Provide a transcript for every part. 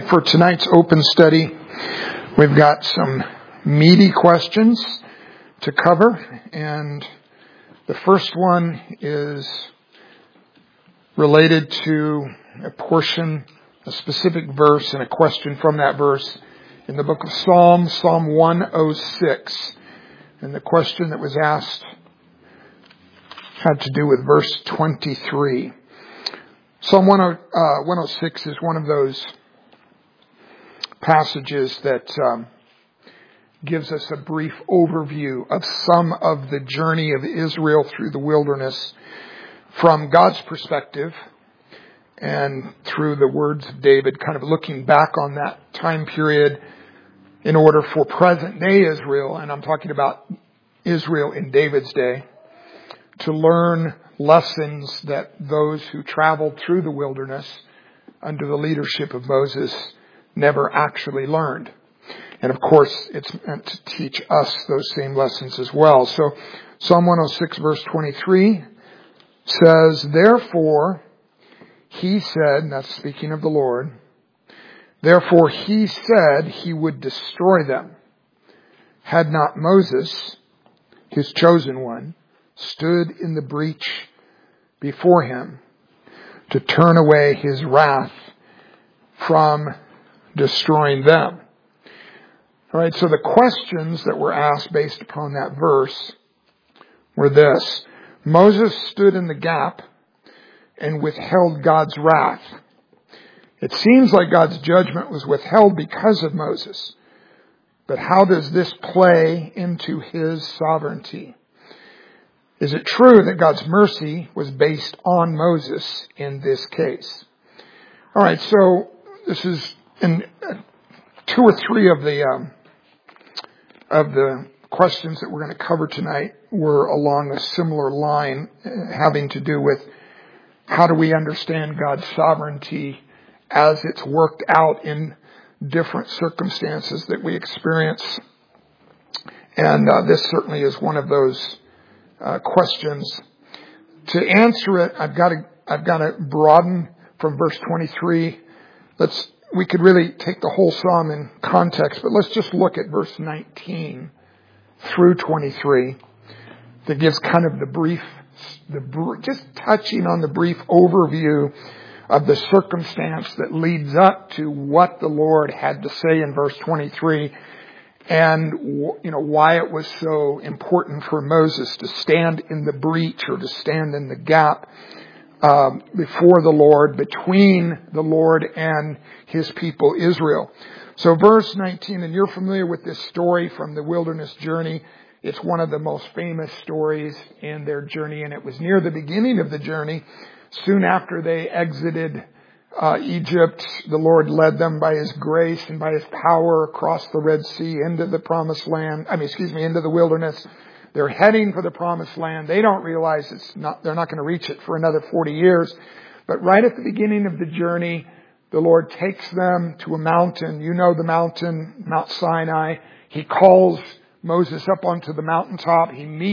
For tonight's open study, we've got some meaty questions to cover, and the first one is related to a portion, a specific verse, and a question from that verse in the book of Psalm 106. And the question that was asked had to do with verse 23. Psalm 106 is one of those passages that gives us a brief overview of some of the journey of Israel through the wilderness from God's perspective and through the words of David, kind of looking back on that time period in order for present day Israel, and I'm talking about Israel in David's day, to learn lessons that those who traveled through the wilderness under the leadership of Moses never actually learned. And of course, it's meant to teach us those same lessons as well. So Psalm 106 verse 23 says, "Therefore he said," and that's speaking of the Lord, "Therefore he said he would destroy them. Had not Moses, his chosen one, stood in the breach before him to turn away his wrath from destroying them." All right, so the questions that were asked based upon that verse were this: Moses stood in the gap and withheld God's wrath. It seems like God's judgment was withheld because of Moses. But how does this play into his sovereignty? Is it true that God's mercy was based on Moses in this case? All right, so this is in two or three of the questions that we're going to cover tonight were along a similar line, having to do with how do we understand God's sovereignty as it's worked out in different circumstances that we experience. And this certainly is one of those questions. To answer it, I've got to broaden from verse 23. We could really take the whole psalm in context, but let's just look at verse 19 through 23. That gives kind of just touching on the brief overview of the circumstance that leads up to what the Lord had to say in verse 23, and why it was so important for Moses to stand in the breach or to stand in the gap before the Lord, between the Lord and his people Israel. So verse 19, and you're familiar with this story from the wilderness journey. It's one of the most famous stories in their journey, and it was near the beginning of the journey. Soon after they exited Egypt, the Lord led them by his grace and by his power across the Red Sea into the promised land. Into the wilderness. They're heading for the promised land. They don't realize they're not going to reach it for another 40 years. But right at the beginning of the journey, the Lord takes them to a mountain. You know the mountain, Mount Sinai. He calls Moses up onto the mountaintop.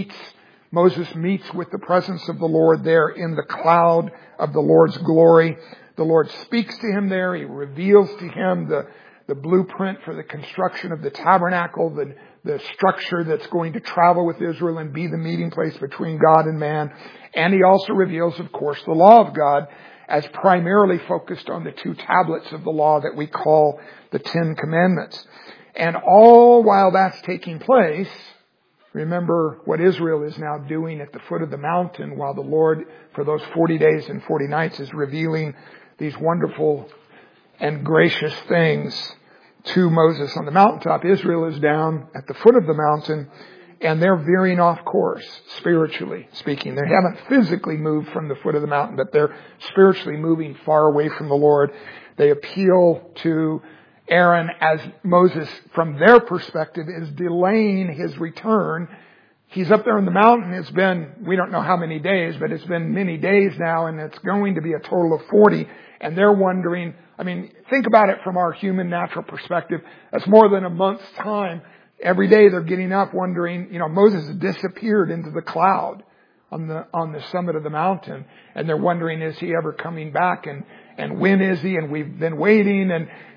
Moses meets with the presence of the Lord there in the cloud of the Lord's glory. The Lord speaks to him there. He reveals to him the blueprint for the construction of the tabernacle, the structure that's going to travel with Israel and be the meeting place between God and man. And he also reveals, of course, the law of God as primarily focused on the two tablets of the law that we call the Ten Commandments. And all while that's taking place, remember what Israel is now doing at the foot of the mountain while the Lord, for those 40 days and 40 nights, is revealing these wonderful and gracious things to Moses on the mountaintop. Israel is down at the foot of the mountain, and they're veering off course, spiritually speaking. They haven't physically moved from the foot of the mountain, but they're spiritually moving far away from the Lord. They appeal to Aaron as Moses, from their perspective, is delaying his return. He's up there on the mountain. It's been, we don't know how many days, but it's been many days now, and it's going to be a total of 40. And they're wondering, think about it from our human natural perspective. That's more than a month's time. Every day they're getting up wondering, Moses has disappeared into the cloud on the summit of the mountain. And they're wondering, is he ever coming back? And when is he? And we've been waiting.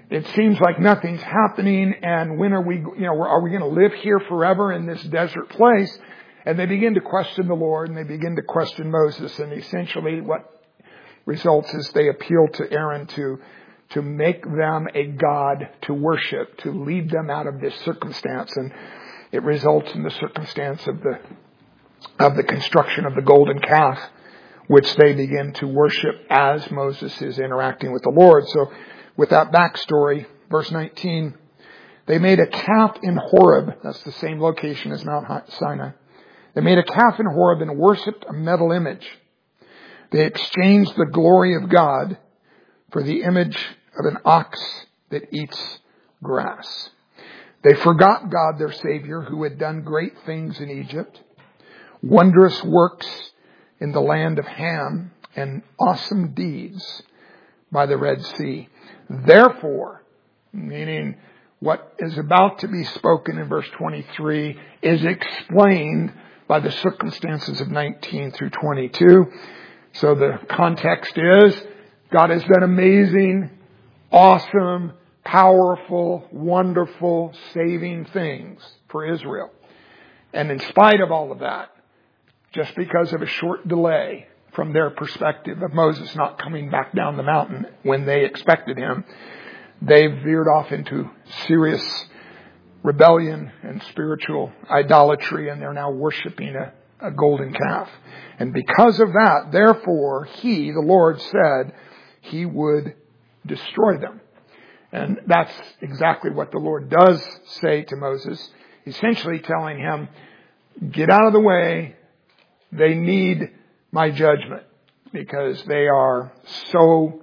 it seems like nothing's happening, and when are we going to live here forever in this desert place? And they begin to question the Lord, and they begin to question Moses, and essentially what results is they appeal to Aaron to make them a god to worship, to lead them out of this circumstance. And it results in the circumstance of the construction of the golden calf, which they begin to worship as Moses is interacting with the Lord. So with that backstory, verse 19, they made a calf in Horeb. That's the same location as Mount Sinai. They made a calf in Horeb and worshipped a metal image. They exchanged the glory of God for the image of an ox that eats grass. They forgot God, their Savior, who had done great things in Egypt, wondrous works in the land of Ham, and awesome deeds by the Red Sea. Therefore, meaning what is about to be spoken in verse 23 is explained by the circumstances of 19 through 22. So the context is God has done amazing, awesome, powerful, wonderful, saving things for Israel. And in spite of all of that, just because of a short delay from their perspective of Moses not coming back down the mountain when they expected him, they veered off into serious rebellion and spiritual idolatry, and they're now worshiping a golden calf. And because of that, therefore, he, the Lord, said he would destroy them. And that's exactly what the Lord does say to Moses, essentially telling him, get out of the way. They need my judgment because they are so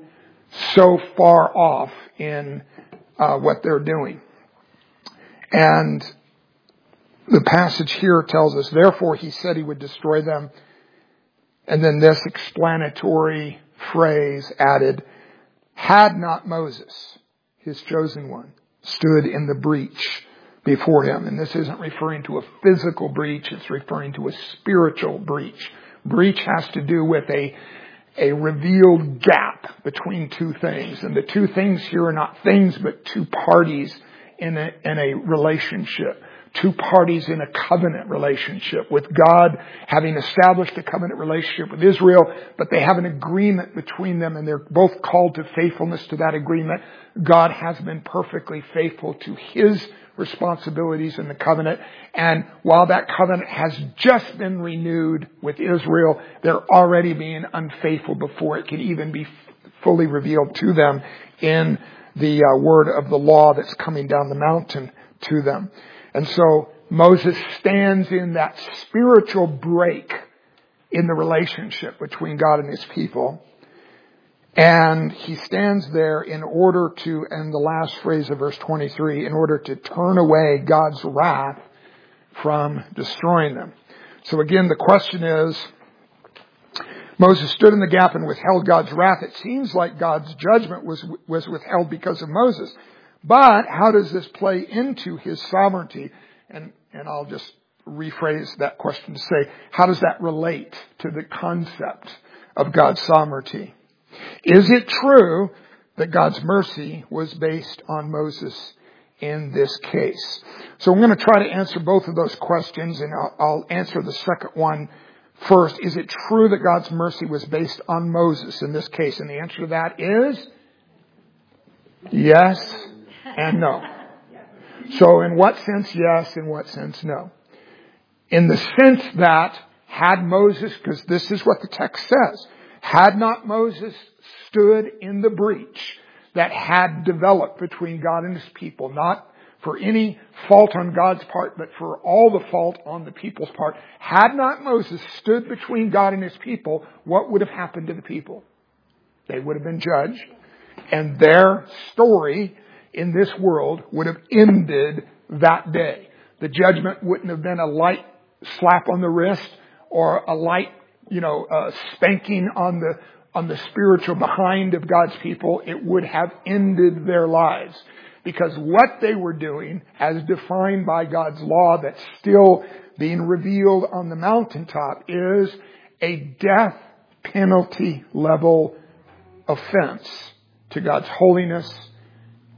far off in what they're doing. And the passage here tells us, therefore he said he would destroy them. And then this explanatory phrase added, had not Moses, his chosen one, stood in the breach before him. And this isn't referring to a physical breach, it's referring to a spiritual breach. Breach has to do with a revealed gap between two things. And the two things here are not things, but two parties in a relationship. Two parties in a covenant relationship, with God having established a covenant relationship with Israel, but they have an agreement between them and they're both called to faithfulness to that agreement. God has been perfectly faithful to his responsibilities in the covenant. And while that covenant has just been renewed with Israel, they're already being unfaithful before it can even be fully revealed to them in the word of the law that's coming down the mountain to them. And so Moses stands in that spiritual break in the relationship between God and his people. And he stands there in order to, and the last phrase of verse 23, in order to turn away God's wrath from destroying them. So again, the question is, Moses stood in the gap and withheld God's wrath. It seems like God's judgment was withheld because of Moses. But how does this play into his sovereignty? And I'll just rephrase that question to say, how does that relate to the concept of God's sovereignty? Is it true that God's mercy was based on Moses in this case? So I'm going to try to answer both of those questions, and I'll answer the second one first. Is it true that God's mercy was based on Moses in this case? And the answer to that is yes and no. So in what sense yes, in what sense no? In the sense that had Moses, because this is what the text says, had not Moses stood in the breach that had developed between God and his people, not for any fault on God's part, but for all the fault on the people's part, had not Moses stood between God and his people, what would have happened to the people? They would have been judged, and their story in this world would have ended that day. The judgment wouldn't have been a light slap on the wrist or a light, spanking on the spiritual behind of God's people. It would have ended their lives, because what they were doing, as defined by God's law that's still being revealed on the mountaintop, is a death penalty level offense to God's holiness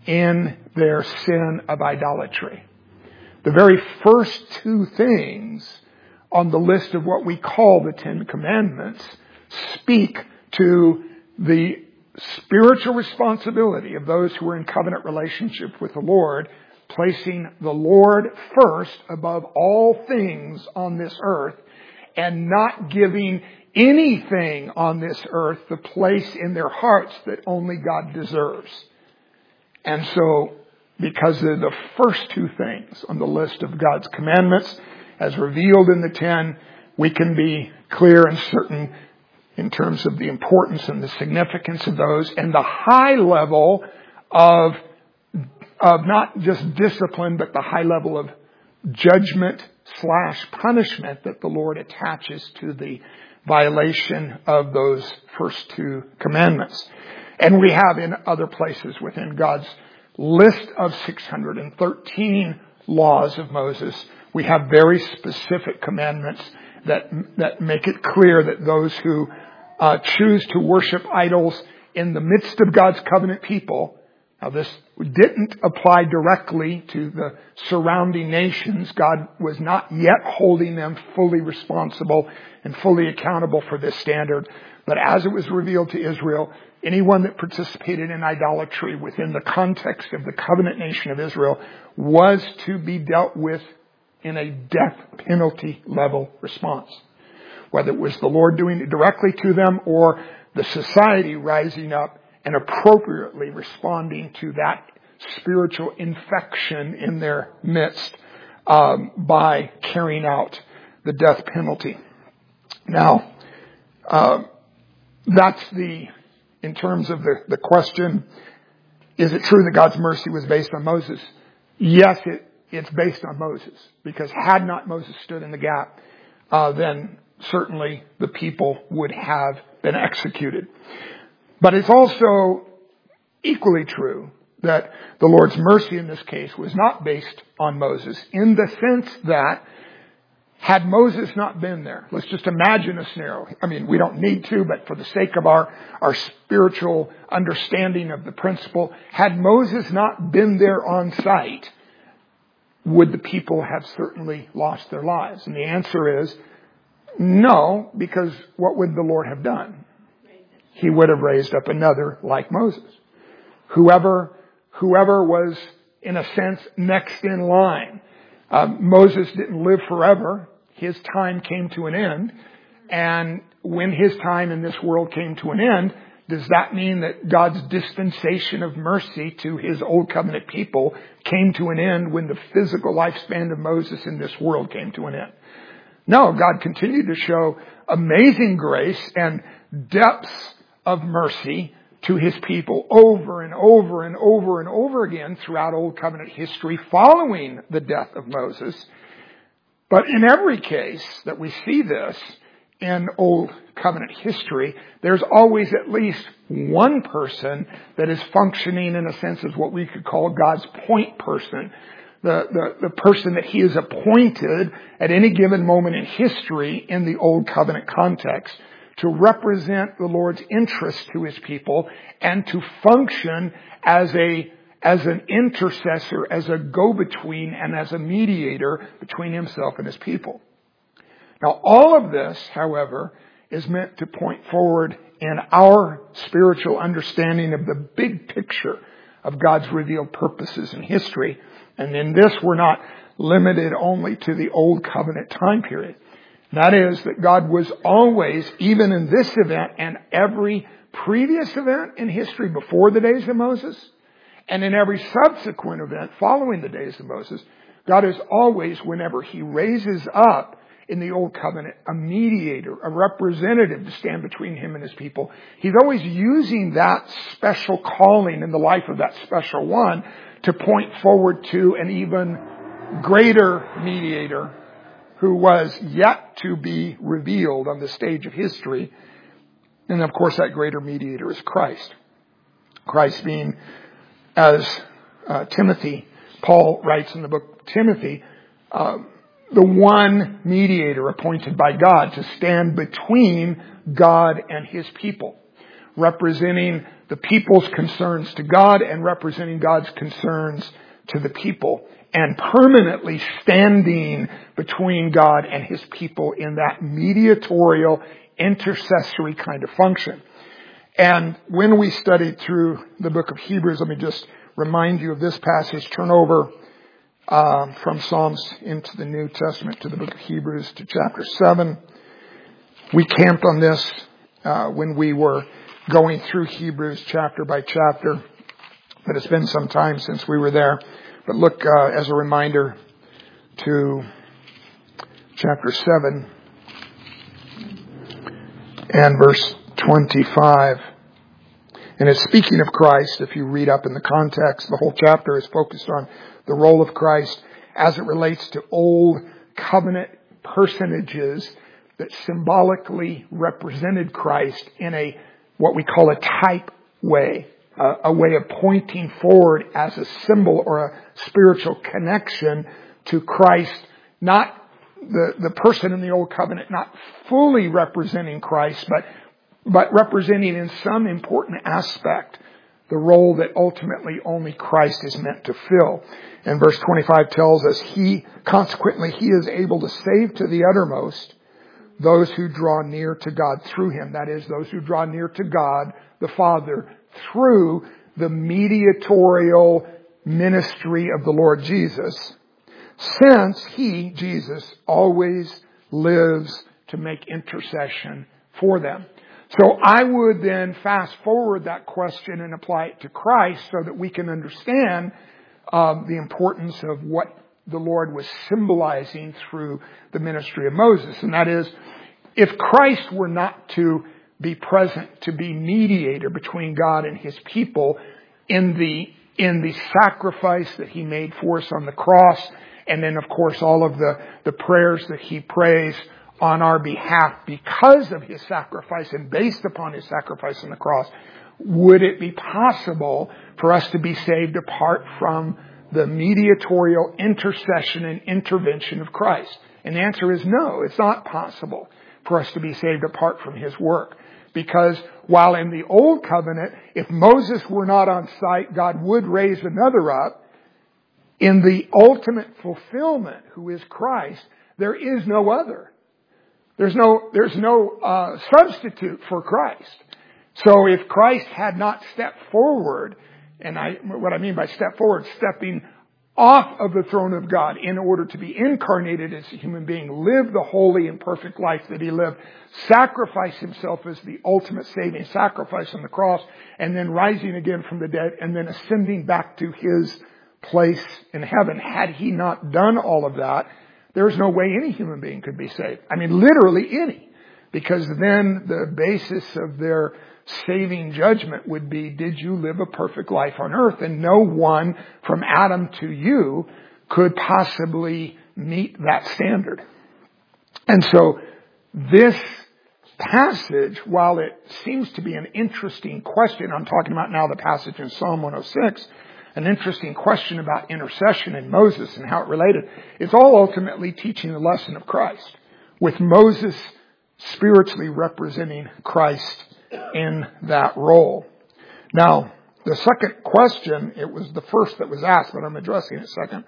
in their sin of idolatry. The very first two things on the list of what we call the Ten Commandments speak to the spiritual responsibility of those who are in covenant relationship with the Lord, placing the Lord first above all things on this earth and not giving anything on this earth the place in their hearts that only God deserves. And so, because of the first two things on the list of God's commandments, as revealed in the 10, we can be clear and certain in terms of the importance and the significance of those and the high level of not just discipline, but the high level of judgment/punishment that the Lord attaches to the violation of those first two commandments. And we have in other places within God's list of 613 laws of Moses, we have very specific commandments that make it clear that those who choose to worship idols in the midst of God's covenant people. Now, this didn't apply directly to the surrounding nations. God was not yet holding them fully responsible and fully accountable for this standard. But as it was revealed to Israel, anyone that participated in idolatry within the context of the covenant nation of Israel was to be dealt with in a death penalty level response. Whether it was the Lord doing it directly to them or the society rising up and appropriately responding to that spiritual infection in their midst by carrying out the death penalty. Now, that's in terms of the question, is it true that God's mercy was based on Moses? Yes, it's based on Moses, because had not Moses stood in the gap, then certainly the people would have been executed. But it's also equally true that the Lord's mercy in this case was not based on Moses, in the sense that had Moses not been there, let's just imagine a scenario. I mean, we don't need to, but for the sake of our spiritual understanding of the principle, had Moses not been there on site, would the people have certainly lost their lives? And the answer is no, because what would the Lord have done? He would have raised up another like Moses. Whoever was, in a sense, next in line. Moses didn't live forever. His time came to an end. And when his time in this world came to an end, does that mean that God's dispensation of mercy to his old covenant people came to an end when the physical lifespan of Moses in this world came to an end? No, God continued to show amazing grace and depths of mercy to his people over and over and over and over again throughout Old Covenant history following the death of Moses. But in every case that we see this in Old Covenant history, there's always at least one person that is functioning in a sense as what we could call God's point person. The person that he has appointed at any given moment in history in the Old Covenant context to represent the Lord's interest to his people and to function as an intercessor, as a go-between, and as a mediator between himself and his people. Now, all of this, however, is meant to point forward in our spiritual understanding of the big picture of God's revealed purposes in history. And in this, we're not limited only to the Old Covenant time period. That is, that God was always, even in this event and every previous event in history before the days of Moses, and in every subsequent event following the days of Moses, God is always, whenever he raises up in the Old Covenant a mediator, a representative to stand between him and his people, he's always using that special calling in the life of that special one to point forward to an even greater mediator who was yet to be revealed on the stage of history. And of course, that greater mediator is Christ. Christ being, as Paul writes in the book Timothy, the one mediator appointed by God to stand between God and his people. representing the people's concerns to God and representing God's concerns to the people, and permanently standing between God and His people in that mediatorial, intercessory kind of function. And when we studied through the book of Hebrews, let me just remind you of this passage. Turn over from Psalms into the New Testament to the book of Hebrews to chapter 7. We camped on this when we were going through Hebrews chapter by chapter, but it's been some time since we were there. But look as a reminder to chapter 7 and verse 25. And it's speaking of Christ. If you read up in the context, the whole chapter is focused on the role of Christ as it relates to old covenant personages that symbolically represented Christ in a what we call a type way, a way of pointing forward as a symbol or a spiritual connection to Christ, not the person in the old covenant, not fully representing Christ, but representing in some important aspect the role that ultimately only Christ is meant to fill. And verse 25 tells us, consequently, He is able to save to the uttermost those who draw near to God through Him. That is, those who draw near to God, the Father, through the mediatorial ministry of the Lord Jesus, since He, Jesus, always lives to make intercession for them. So I would then fast forward that question and apply it to Christ so that we can understand the importance of what the Lord was symbolizing through the ministry of Moses. And that is, if Christ were not to be present, to be mediator between God and His people in the sacrifice that He made for us on the cross, and then of course all of the prayers that He prays on our behalf because of His sacrifice and based upon His sacrifice on the cross, would it be possible for us to be saved apart from the mediatorial intercession and intervention of Christ? And the answer is no, it's not possible for us to be saved apart from His work. Because while in the old covenant, if Moses were not on site, God would raise another up. In the ultimate fulfillment, who is Christ, there is no other. There's no substitute for Christ. So if Christ had not stepped forward, and what I mean by step forward, stepping off of the throne of God in order to be incarnated as a human being, live the holy and perfect life that He lived, sacrifice Himself as the ultimate saving sacrifice on the cross, and then rising again from the dead, and then ascending back to His place in heaven. Had He not done all of that, there's no way any human being could be saved. I mean, literally any. Because then the basis of their saving judgment would be, did you live a perfect life on earth? And no one from Adam to you could possibly meet that standard. And so this passage, while it seems to be an interesting question, I'm talking about now the passage in Psalm 106, an interesting question about intercession in Moses and how it related. It's all ultimately teaching the lesson of Christ, with Moses spiritually representing Christ in that role. Now, the second question, it was the first that was asked, but I'm addressing it second.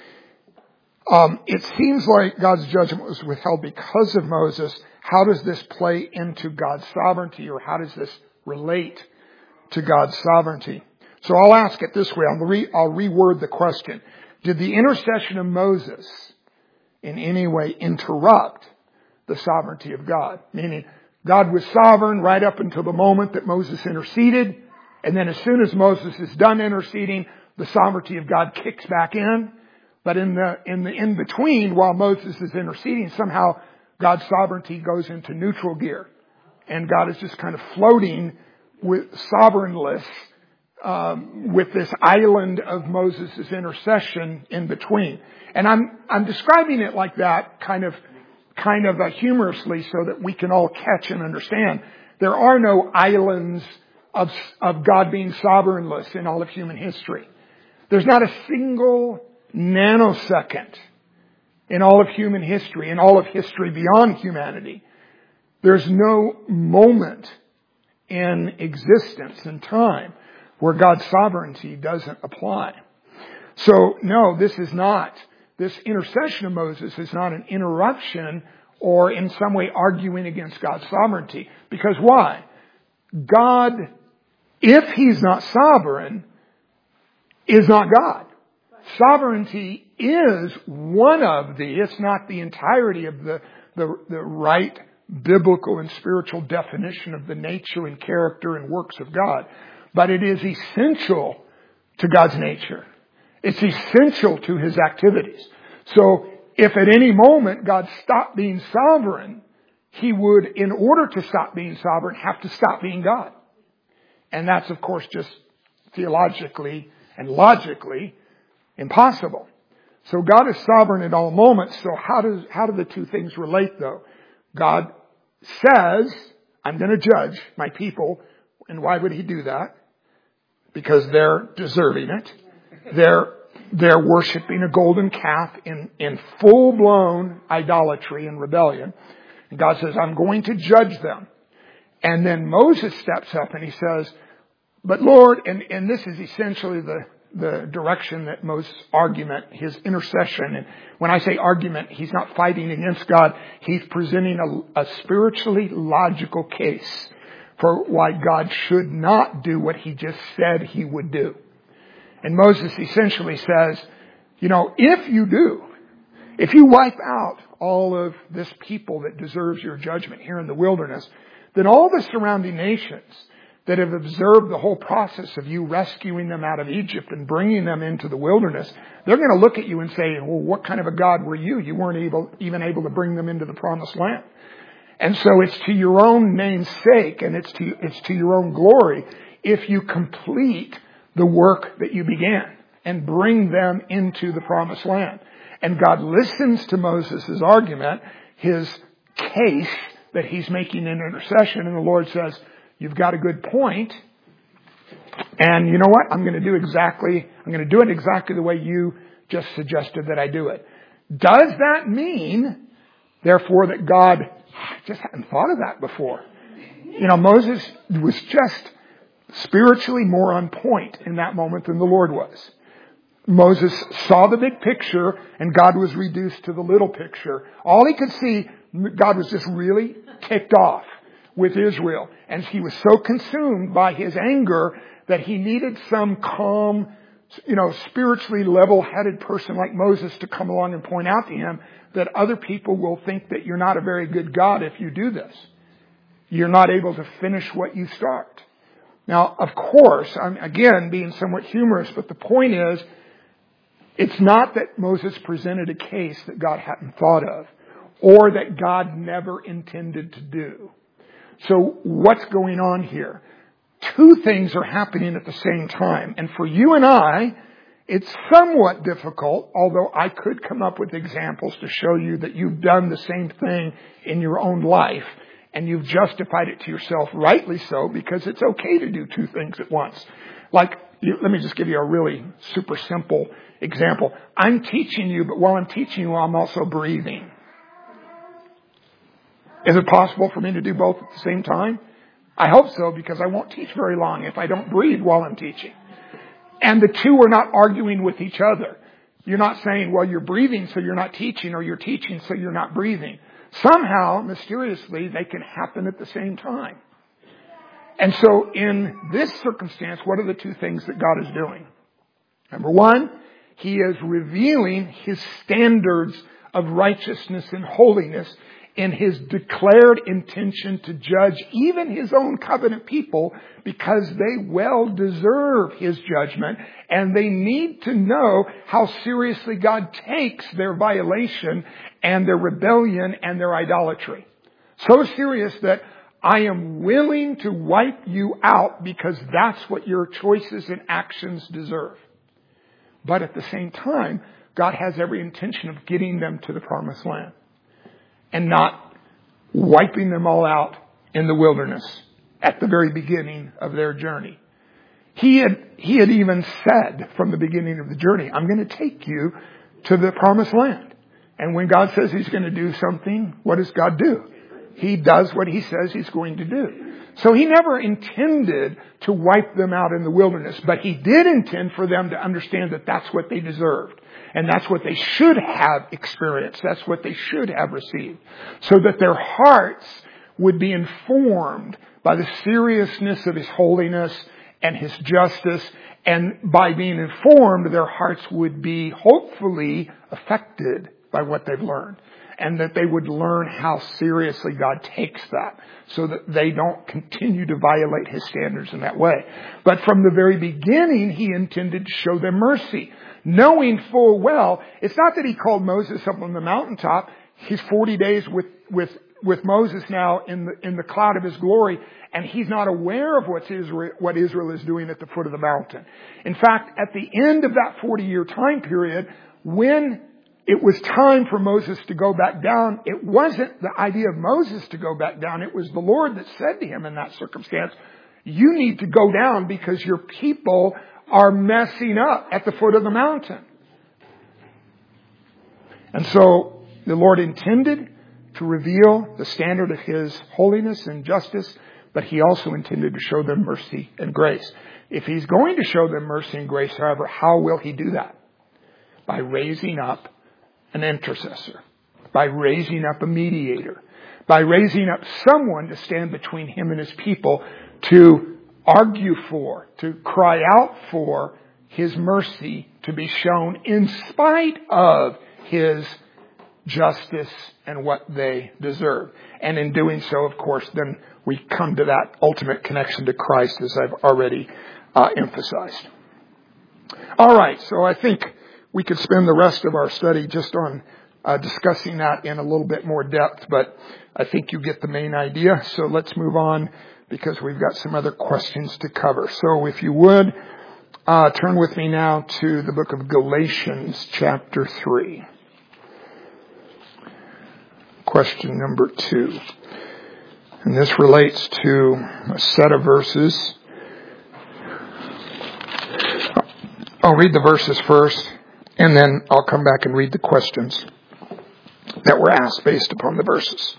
It seems like God's judgment was withheld because of Moses. How does this play into God's sovereignty, or how does this relate to God's sovereignty? So I'll ask it this way. I'll reword the question. Did the intercession of Moses in any way interrupt the sovereignty of God? Meaning, God was sovereign right up until the moment that Moses interceded. And then as soon as Moses is done interceding, the sovereignty of God kicks back in. But in the in-between, while Moses is interceding, somehow God's sovereignty goes into neutral gear. And God is just kind of floating with sovereignless, with this island of Moses' intercession in between. And I'm describing it like that kind of humorously so that we can all catch and understand. There are no islands of God being sovereignless in all of human history. There's not a single nanosecond in all of human history, in all of history beyond humanity. There's no moment in existence and time where God's sovereignty doesn't apply. So no, this intercession of Moses is not an interruption or in some way arguing against God's sovereignty. Because why? God, if He's not sovereign, is not God. Sovereignty is one of it's not the entirety of the right biblical and spiritual definition of the nature and character and works of God. But it is essential to God's nature. It's essential to His activities. So if at any moment God stopped being sovereign, He would, in order to stop being sovereign, have to stop being God. And that's, of course, just theologically and logically impossible. So God is sovereign at all moments. So how do the two things relate, though? God says, I'm going to judge my people. And why would He do that? Because they're deserving it. They're worshiping a golden calf in full-blown idolatry and rebellion. And God says, I'm going to judge them. And then Moses steps up and he says, but Lord, and this is essentially the direction that Moses' argument, his intercession, and when I say argument, he's not fighting against God. He's presenting a spiritually logical case for why God should not do what He just said He would do. And Moses essentially says, if you wipe out all of this people that deserves your judgment here in the wilderness, then all the surrounding nations that have observed the whole process of you rescuing them out of Egypt and bringing them into the wilderness, they're going to look at you and say, well, what kind of a God were you? You weren't even able to bring them into the promised land. And so it's to your own name's sake and it's to your own glory if you complete the work that you began and bring them into the promised land. And God listens to Moses' argument, his case that he's making in intercession, and the Lord says, you've got a good point. And you know what? I'm going to do it exactly the way you just suggested that I do it. Does that mean, therefore, that God just hadn't thought of that before? Moses was just spiritually more on point in that moment than the Lord was. Moses saw the big picture and God was reduced to the little picture. All he could see, God was just really ticked off with Israel. And He was so consumed by His anger that He needed some calm, spiritually level-headed person like Moses to come along and point out to him that other people will think that you're not a very good God if you do this. You're not able to finish what you start. Now, of course, I'm again being somewhat humorous, but the point is, it's not that Moses presented a case that God hadn't thought of or that God never intended to do. So what's going on here? Two things are happening at the same time. And for you and I, it's somewhat difficult, although I could come up with examples to show you that you've done the same thing in your own life and you've justified it to yourself, rightly so, because it's okay to do two things at once. Let me just give you a really super simple example. I'm teaching you, but while I'm teaching you, I'm also breathing. Is it possible for me to do both at the same time? I hope so, because I won't teach very long if I don't breathe while I'm teaching. And the two are not arguing with each other. You're not saying, well, you're breathing so you're not teaching, or you're teaching so you're not breathing. Somehow, mysteriously, they can happen at the same time. And so in this circumstance, what are the two things that God is doing? Number one, He is revealing His standards of righteousness and holiness in His declared intention to judge even His own covenant people, because they well deserve His judgment and they need to know how seriously God takes their violation and their rebellion and their idolatry. So serious that I am willing to wipe you out because that's what your choices and actions deserve. But at the same time, God has every intention of getting them to the promised land and not wiping them all out in the wilderness at the very beginning of their journey. He had even said from the beginning of the journey, I'm going to take you to the promised land. And when God says He's going to do something, what does God do? He does what He says He's going to do. So he never intended to wipe them out in the wilderness, but he did intend for them to understand that that's what they deserved. And that's what they should have experienced. That's what they should have received. So that their hearts would be informed by the seriousness of His holiness and His justice. And by being informed, their hearts would be hopefully affected by what they've learned. And that they would learn how seriously God takes that, so that they don't continue to violate His standards in that way. But from the very beginning, He intended to show them mercy, knowing full well, it's not that He called Moses up on the mountaintop. He's 40 days with Moses now in the cloud of His glory, and he's not aware of what Israel is doing at the foot of the mountain. In fact, at the end of that 40-year time period, when it was time for Moses to go back down, it wasn't the idea of Moses to go back down. It was the Lord that said to him in that circumstance, you need to go down because your people are messing up at the foot of the mountain. And so the Lord intended to reveal the standard of His holiness and justice, but He also intended to show them mercy and grace. If He's going to show them mercy and grace, however, how will He do that? By raising up an intercessor, by raising up a mediator, by raising up someone to stand between Him and His people to argue for, to cry out for His mercy to be shown in spite of His justice and what they deserve. And in doing so, of course, then we come to that ultimate connection to Christ, as I've already emphasized. All right, so I think we could spend the rest of our study just on discussing that in a little bit more depth, but I think you get the main idea. So let's move on, because we've got some other questions to cover. So if you would, turn with me now to the book of Galatians, chapter 3. Question number 2. And this relates to a set of verses. I'll read the verses first, and then I'll come back and read the questions that were asked based upon the verses.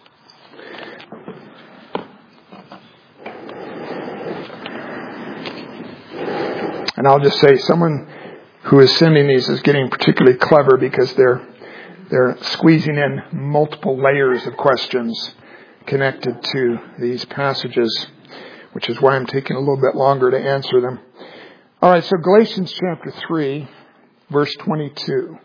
And I'll just say, someone who is sending these is getting particularly clever, because they're squeezing in multiple layers of questions connected to these passages, which is why I'm taking a little bit longer to answer them. All right, so Galatians chapter 3, verse 22.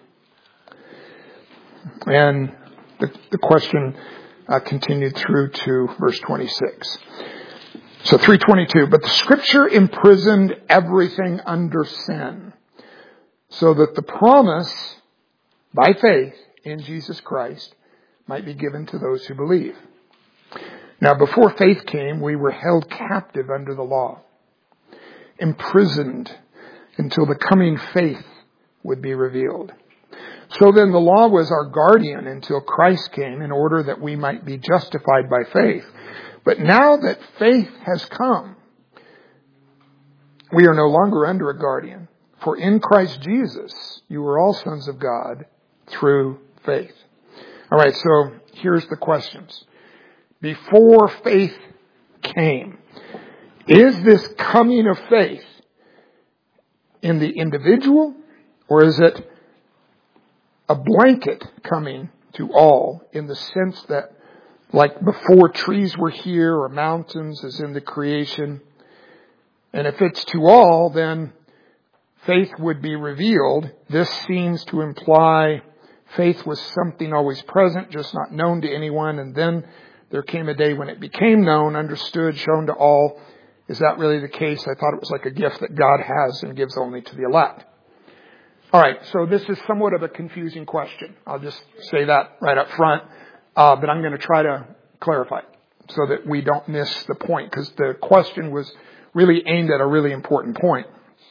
And the question continued through to verse 26. So 3:22, but the Scripture imprisoned everything under sin, so that the promise by faith in Jesus Christ might be given to those who believe. Now, before faith came, we were held captive under the law, imprisoned until the coming faith would be revealed. So then the law was our guardian until Christ came, in order that we might be justified by faith. But now that faith has come, we are no longer under a guardian. For in Christ Jesus, you are all sons of God through faith. All right, so here's the questions. Before faith came, is this coming of faith in the individual, or is it a blanket coming to all, in the sense that, like before trees were here, or mountains as in the creation? And if it's to all, then faith would be revealed. This seems to imply faith was something always present, just not known to anyone. And then there came a day when it became known, understood, shown to all. Is that really the case? I thought it was like a gift that God has and gives only to the elect. All right, so this is somewhat of a confusing question. I'll just say that right up front. But I'm going to try to clarify it so that we don't miss the point, because the question was really aimed at a really important point.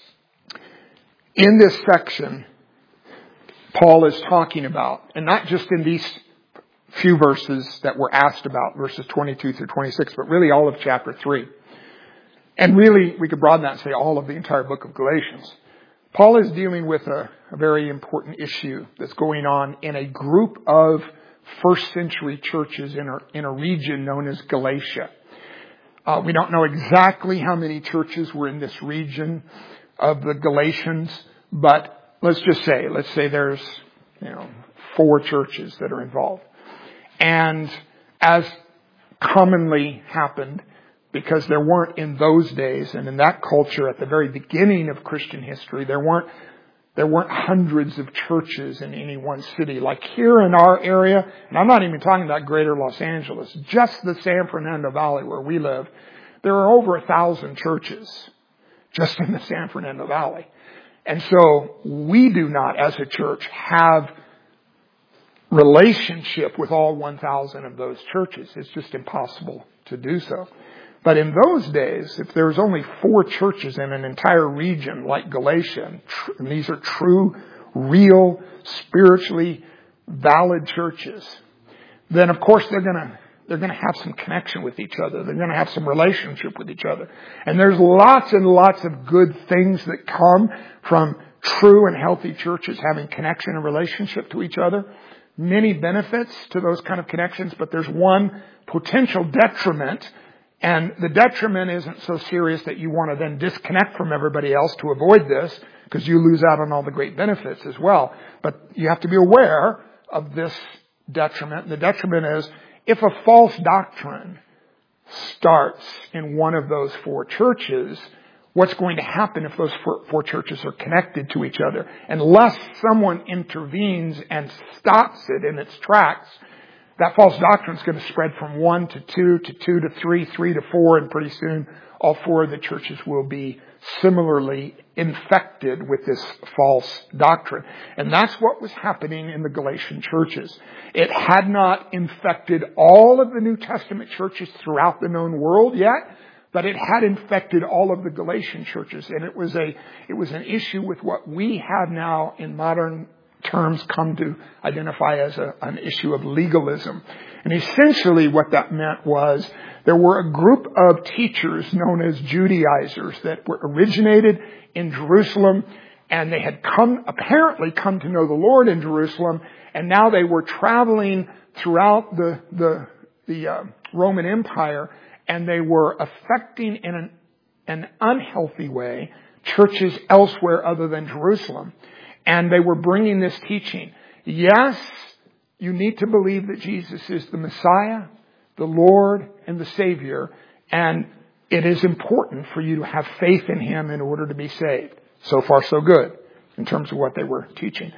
In this section, Paul is talking about, and not just in these few verses that were asked about, verses 22 through 26, but really all of chapter 3. And really, we could broaden that and say all of the entire book of Galatians. Paul is dealing with a very important issue that's going on in a group of first century churches in a region known as Galatia. We don't know exactly how many churches were in this region of the Galatians, but let's say there's, 4 churches that are involved. And as commonly happened, because there weren't in those days and in that culture at the very beginning of Christian history, there weren't hundreds of churches in any one city. Like here in our area, and I'm not even talking about greater Los Angeles, just the San Fernando Valley where we live, there are over 1,000 churches just in the San Fernando Valley. And so we do not, as a church, have relationship with all 1,000 of those churches. It's just impossible to do so. But in those days, if there was only 4 churches in an entire region like Galatia, and these are true, real, spiritually valid churches, then of course they're going to have some connection with each other. They're going to have some relationship with each other. And there's lots and lots of good things that come from true and healthy churches having connection and relationship to each other. Many benefits to those kind of connections, but there's one potential detriment. And the detriment isn't so serious that you want to then disconnect from everybody else to avoid this, because you lose out on all the great benefits as well. But you have to be aware of this detriment. And the detriment is, if a false doctrine starts in one of those 4 churches, what's going to happen if those 4 churches are connected to each other? Unless someone intervenes and stops it in its tracks, that false doctrine is going to spread from 1 to 2 to 2 to 3, 3 to 4, and pretty soon all 4 of the churches will be similarly infected with this false doctrine. And that's what was happening in the Galatian churches. It had not infected all of the New Testament churches throughout the known world yet, but it had infected all of the Galatian churches. And it was an issue with what we have now in modern terms come to identify as an issue of legalism. And essentially what that meant was there were a group of teachers known as Judaizers that were originated in Jerusalem, and they had apparently come to know the Lord in Jerusalem, and now they were traveling throughout the Roman Empire, and they were affecting in an unhealthy way churches elsewhere other than Jerusalem. And they were bringing this teaching. Yes, you need to believe that Jesus is the Messiah, the Lord, and the Savior. And it is important for you to have faith in Him in order to be saved. So far, so good in terms of what they were teaching.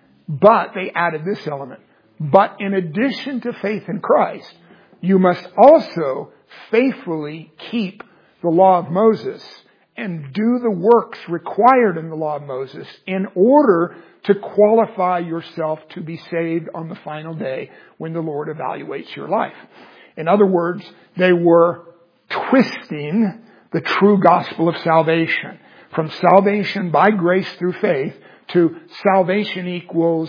But they added this element. But in addition to faith in Christ, you must also faithfully keep the law of Moses and do the works required in the law of Moses in order to qualify yourself to be saved on the final day when the Lord evaluates your life. In other words, they were twisting the true gospel of salvation from salvation by grace through faith to salvation equals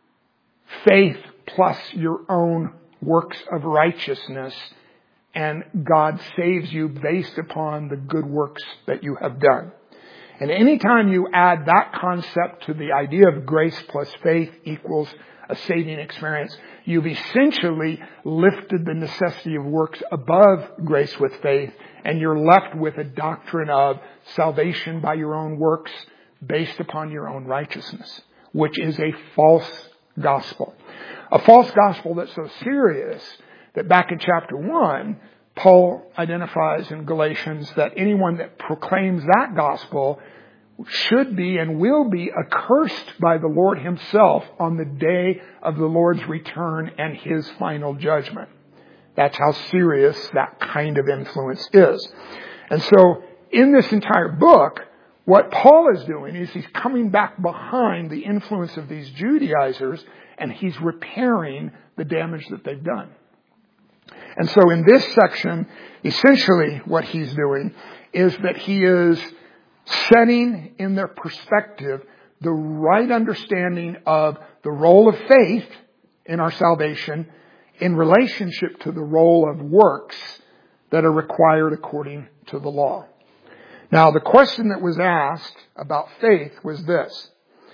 faith plus your own works of righteousness, and God saves you based upon the good works that you have done. And anytime you add that concept to the idea of grace plus faith equals a saving experience, you've essentially lifted the necessity of works above grace with faith, and you're left with a doctrine of salvation by your own works based upon your own righteousness, which is a false gospel. A false gospel that's so serious that back in chapter 1, Paul identifies in Galatians that anyone that proclaims that gospel should be and will be accursed by the Lord Himself on the day of the Lord's return and His final judgment. That's how serious that kind of influence is. And so in this entire book, what Paul is doing is he's coming back behind the influence of these Judaizers, and he's repairing the damage that they've done. And so in this section, essentially what he's doing is that he is setting in their perspective the right understanding of the role of faith in our salvation in relationship to the role of works that are required according to the law. Now, the question that was asked about faith was this: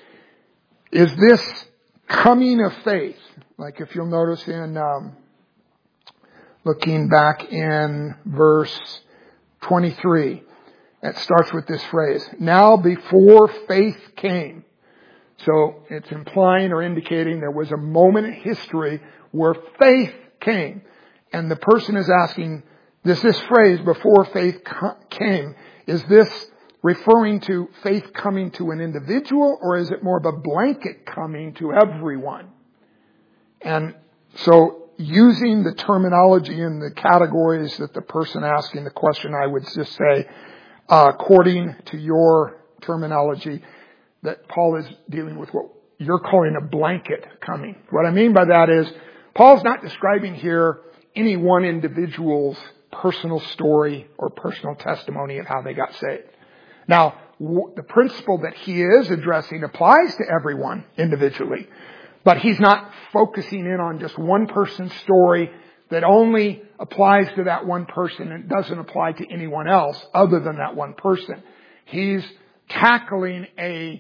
is this coming of faith? Like if you'll notice in looking back in verse 23. It starts with this phrase, now before faith came. So it's implying or indicating there was a moment in history where faith came. And the person is asking, this phrase, before faith came, is this referring to faith coming to an individual, or is it more of a blanket coming to everyone? And so using the terminology in the categories that the person asking the question, I would just say, according to your terminology, that Paul is dealing with what you're calling a blanket coming. What I mean by that is, Paul's not describing here any one individual's personal story or personal testimony of how they got saved. Now, the principle that he is addressing applies to everyone individually, but he's not focusing in on just one person's story that only applies to that one person and doesn't apply to anyone else other than that one person. He's tackling a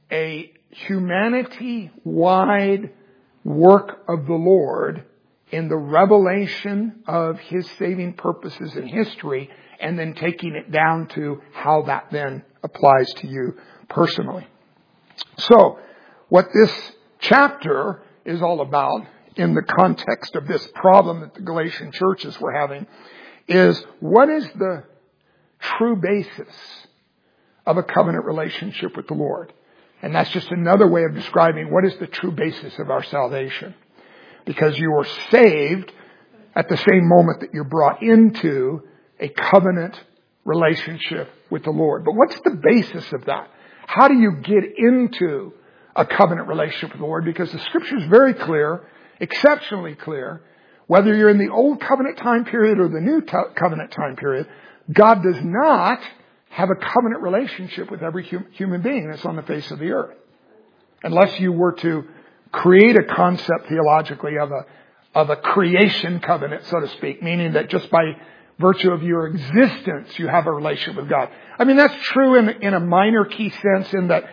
humanity-wide work of the Lord in the revelation of His saving purposes in history, and then taking it down to how that then applies to you personally. So, what this chapter is all about, in the context of this problem that the Galatian churches were having, is what is the true basis of a covenant relationship with the Lord? And that's just another way of describing what is the true basis of our salvation. Because you are saved at the same moment that you're brought into a covenant relationship with the Lord. But what's the basis of that? How do you get into a covenant relationship with the Lord? Because the Scripture is very clear, exceptionally clear, whether you're in the Old Covenant time period or the New Covenant time period, God does not have a covenant relationship with every human being that's on the face of the earth. Unless you were to create a concept theologically of a creation covenant, so to speak, meaning that just by virtue of your existence, you have a relationship with God. I mean, that's true in a minor key sense in that,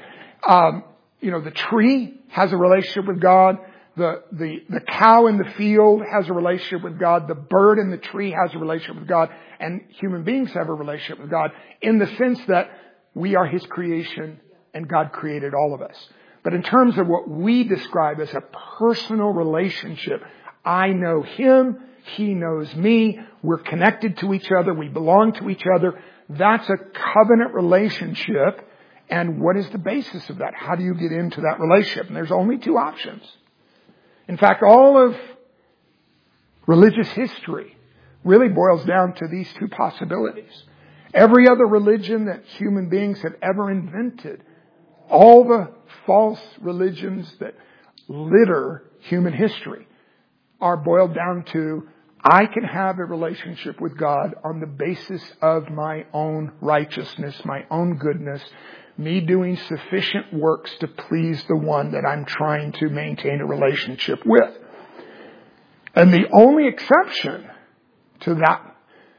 the tree has a relationship with God. The cow in the field has a relationship with God. The bird in the tree has a relationship with God. And human beings have a relationship with God in the sense that we are His creation and God created all of us. But in terms of what we describe as a personal relationship, I know Him, He knows me, we're connected to each other, we belong to each other. That's a covenant relationship. And what is the basis of that? How do you get into that relationship? And there's only two options. In fact, all of religious history really boils down to these two possibilities. Every other religion that human beings have ever invented, all the false religions that litter human history, are boiled down to, I can have a relationship with God on the basis of my own righteousness, my own goodness, me doing sufficient works to please the one that I'm trying to maintain a relationship with. And the only exception to that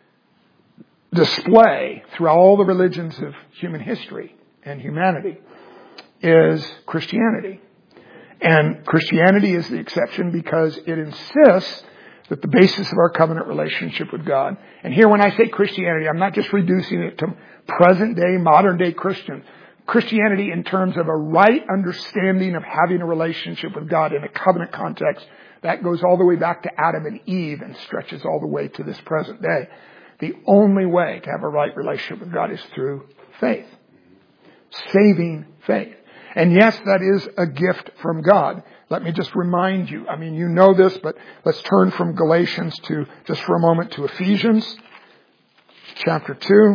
display throughout all the religions of human history and humanity is Christianity. And Christianity is the exception because it insists that the basis of our covenant relationship with God, and here when I say Christianity, I'm not just reducing it to present day, modern day Christianity in terms of a right understanding of having a relationship with God in a covenant context, that goes all the way back to Adam and Eve and stretches all the way to this present day. The only way to have a right relationship with God is through faith. Saving faith. And yes, that is a gift from God. Let me just remind you, I mean, you know this, but let's turn from Galatians to, just for a moment, to Ephesians chapter 2.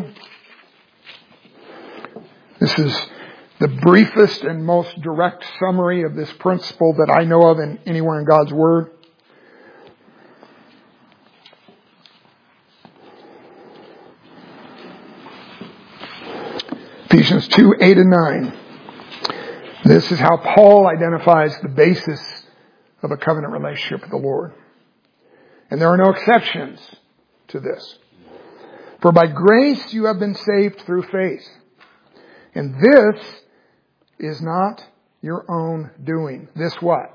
This is the briefest and most direct summary of this principle that I know of in anywhere in God's Word. Ephesians 2, 8 and 9. This is how Paul identifies the basis of a covenant relationship with the Lord. And there are no exceptions to this. For by grace you have been saved through faith. And this is not your own doing. This what?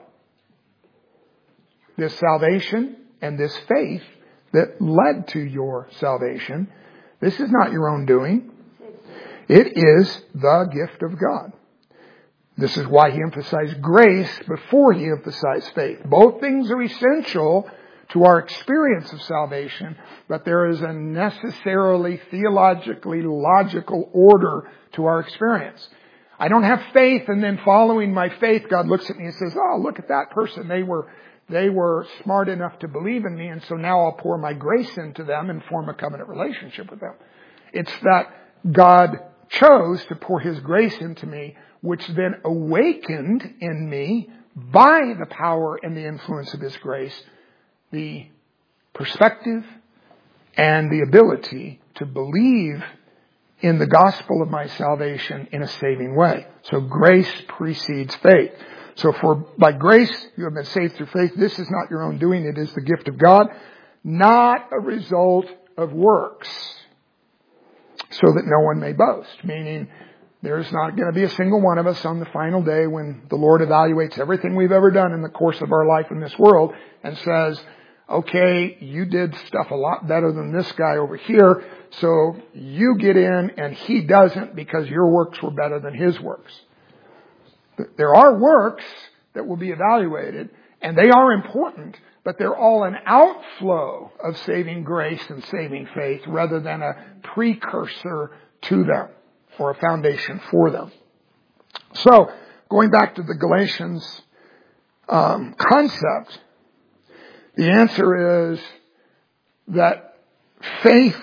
This salvation and this faith that led to your salvation. This is not your own doing. It is the gift of God. This is why he emphasized grace before he emphasized faith. Both things are essential to our experience of salvation, but there is a necessarily theologically logical order to our experience. I don't have faith, and then following my faith, God looks at me and says, oh, look at that person. They were smart enough to believe in me, and so now I'll pour my grace into them and form a covenant relationship with them. It's that God chose to pour his grace into me, which then awakened in me, by the power and the influence of his grace, the perspective and the ability to believe in the gospel of my salvation in a saving way. So grace precedes faith. So by grace you have been saved through faith. This is not your own doing. It is the gift of God, not a result of works, so that no one may boast. Meaning, there's not going to be a single one of us on the final day when the Lord evaluates everything we've ever done in the course of our life in this world and says, okay, you did stuff a lot better than this guy over here, so you get in and he doesn't because your works were better than his works. There are works that will be evaluated, and they are important, but they're all an outflow of saving grace and saving faith rather than a precursor to them or a foundation for them. So, going back to the Galatians concept, the answer is that faith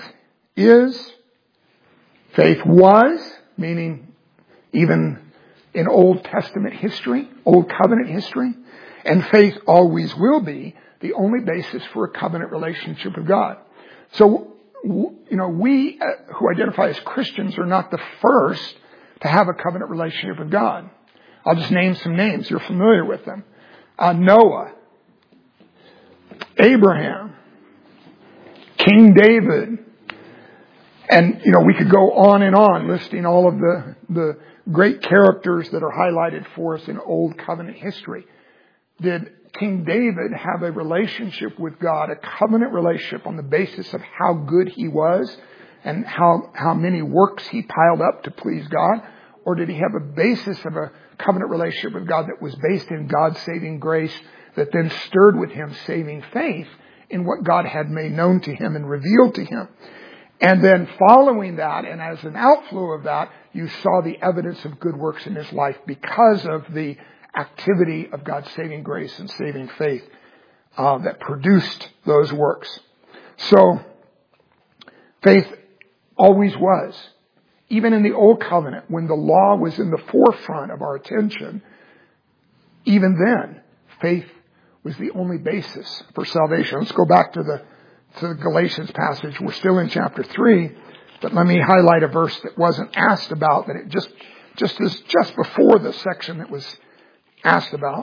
was, meaning even in Old Testament history, Old Covenant history, and faith always will be the only basis for a covenant relationship with God. So, we who identify as Christians are not the first to have a covenant relationship with God. I'll just name some names. You're familiar with them. Noah, Abraham, King David, and, we could go on and on listing all of the great characters that are highlighted for us in Old Covenant history. Did King David have a relationship with God, a covenant relationship on the basis of how good he was and how many works he piled up to please God? Or did he have a basis of a covenant relationship with God that was based in God's saving grace that then stirred with him saving faith in what God had made known to him and revealed to him? And then following that, and as an outflow of that, you saw the evidence of good works in his life because of the activity of God's saving grace and saving faith that produced those works. So, faith always was. Even in the Old Covenant, when the law was in the forefront of our attention, even then, faith was the only basis for salvation. Let's go back to the Galatians passage. We're still in chapter 3, but let me highlight a verse that wasn't asked about, that it just before the section that was asked about.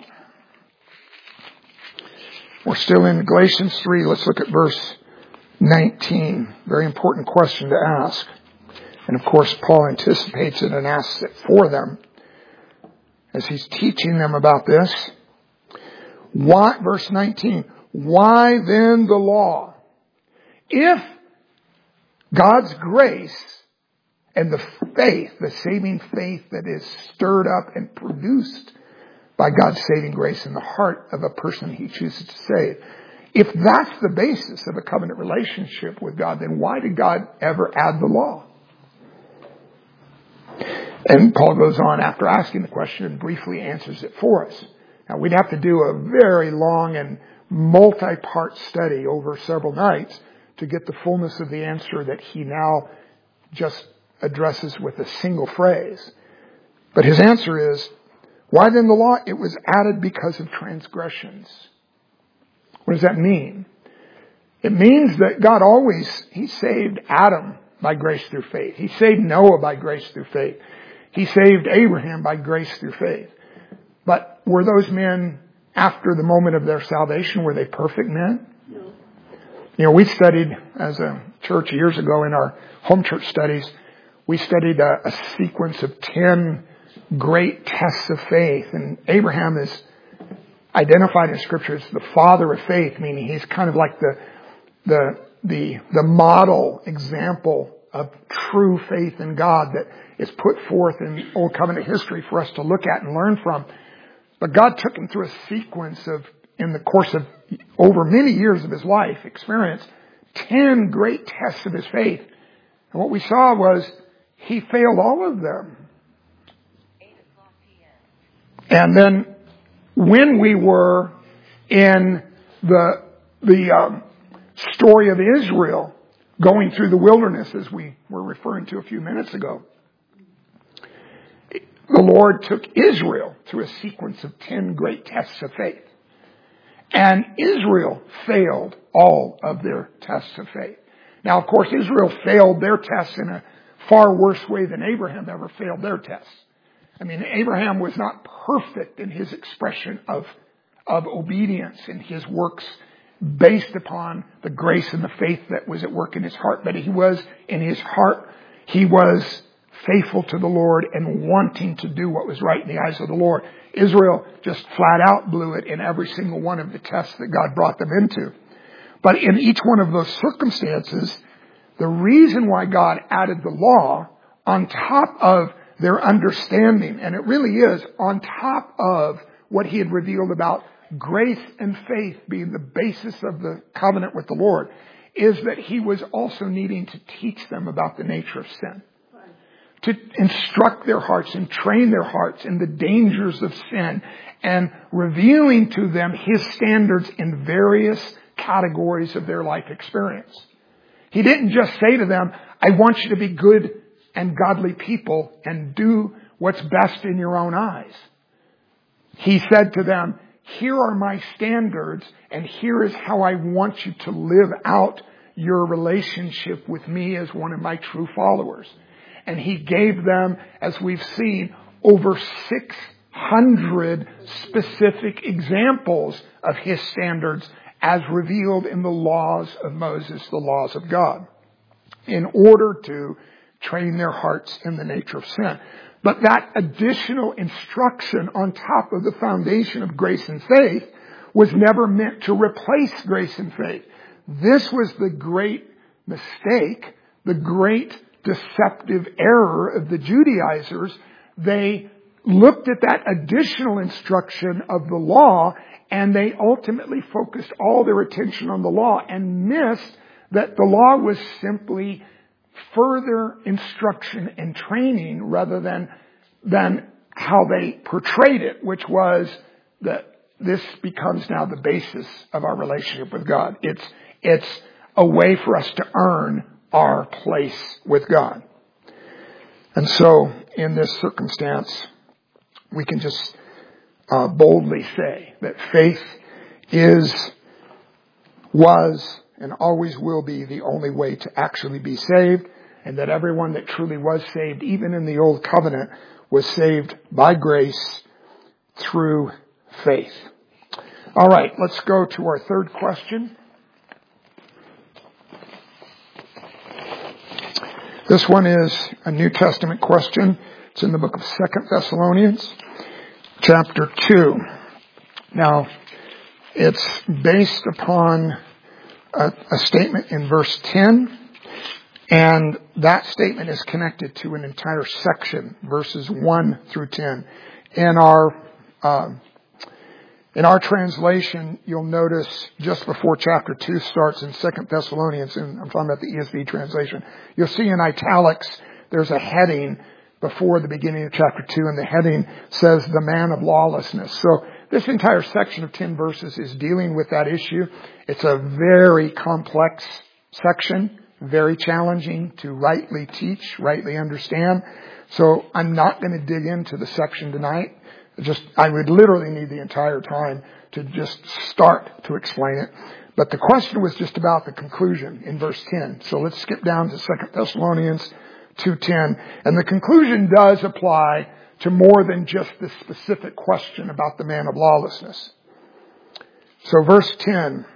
We're still in Galatians 3. Let's look at verse 19. Very important question to ask. And of course, Paul anticipates it and asks it for them as he's teaching them about this. Why, verse 19, why then the law? If God's grace and the faith, the saving faith that is stirred up and produced by God's saving grace in the heart of a person he chooses to save, if that's the basis of a covenant relationship with God, then why did God ever add the law? And Paul goes on after asking the question and briefly answers it for us. Now, we'd have to do a very long and multi-part study over several nights to get the fullness of the answer that he now just addresses with a single phrase. But his answer is, why then the law? It was added because of transgressions. What does that mean? It means that God he saved Adam by grace through faith. He saved Noah by grace through faith. He saved Abraham by grace through faith. But were those men, after the moment of their salvation, were they perfect men? No. We studied as a church years ago in our home church studies, we studied a sequence of 10 great tests of faith. And Abraham is identified in Scripture as the father of faith, meaning he's kind of like the model example of true faith in God that is put forth in Old Covenant history for us to look at and learn from. But God took him through a sequence of, in the course of over many years of his life experience, 10 great tests of his faith. And what we saw was he failed all of them. And then when we were in the story of Israel going through the wilderness, as we were referring to a few minutes ago, the Lord took Israel through a sequence of 10 great tests of faith. And Israel failed all of their tests of faith. Now, of course, Israel failed their tests in a far worse way than Abraham ever failed their tests. I mean, Abraham was not perfect in his expression of obedience in his works based upon the grace and the faith that was at work in his heart. But he was, in his heart, he was faithful to the Lord and wanting to do what was right in the eyes of the Lord. Israel just flat out blew it in every single one of the tests that God brought them into. But in each one of those circumstances, the reason why God added the law on top of their understanding, and it really is on top of what he had revealed about grace and faith being the basis of the covenant with the Lord, is that he was also needing to teach them about the nature of sin. To instruct their hearts and train their hearts in the dangers of sin and revealing to them his standards in various categories of their life experience. He didn't just say to them, I want you to be good and godly people and do what's best in your own eyes. He said to them, here are my standards and here is how I want you to live out your relationship with me as one of my true followers. And he gave them, as we've seen, over 600 specific examples of his standards as revealed in the laws of Moses, the laws of God, in order to train their hearts in the nature of sin. But that additional instruction on top of the foundation of grace and faith was never meant to replace grace and faith. This was the great mistake, the great deceptive error of the Judaizers. They looked at that additional instruction of the law and they ultimately focused all their attention on the law and missed that the law was simply further instruction and training rather than how they portrayed it, which was that this becomes now the basis of our relationship with God. It's a way for us to earn our place with God. And so in this circumstance, we can just boldly say that faith was and always will be the only way to actually be saved, and that everyone that truly was saved, even in the Old Covenant, was saved by grace through faith. All right, let's go to our third question. This one is a New Testament question. It's in the book of 2 Thessalonians, chapter 2. Now, it's based upon a statement in verse 10, and that statement is connected to an entire section, verses 1 through 10. In our translation, you'll notice just before chapter 2 starts in 2 Thessalonians, and I'm talking about the ESV translation, you'll see in italics there's a heading before the beginning of chapter 2, and the heading says, the man of lawlessness. So this entire section of 10 verses is dealing with that issue. It's a very complex section, very challenging to rightly teach, rightly understand. So I'm not going to dig into the section tonight. I would literally need the entire time to just start to explain it. But the question was just about the conclusion in verse 10. So let's skip down to 2 Thessalonians 2:10. And the conclusion does apply to more than just the specific question about the man of lawlessness. So verse 10.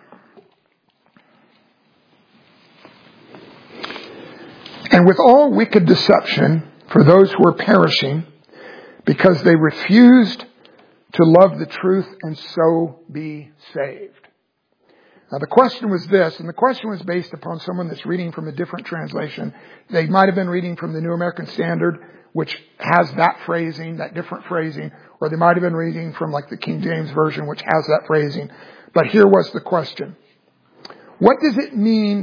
And with all wicked deception for those who are perishing, because they refused to love the truth and so be saved. Now the question was this, and the question was based upon someone that's reading from a different translation. They might have been reading from the New American Standard, which has that phrasing, that different phrasing, or they might have been reading from like the King James Version, which has that phrasing. But here was the question. What does it mean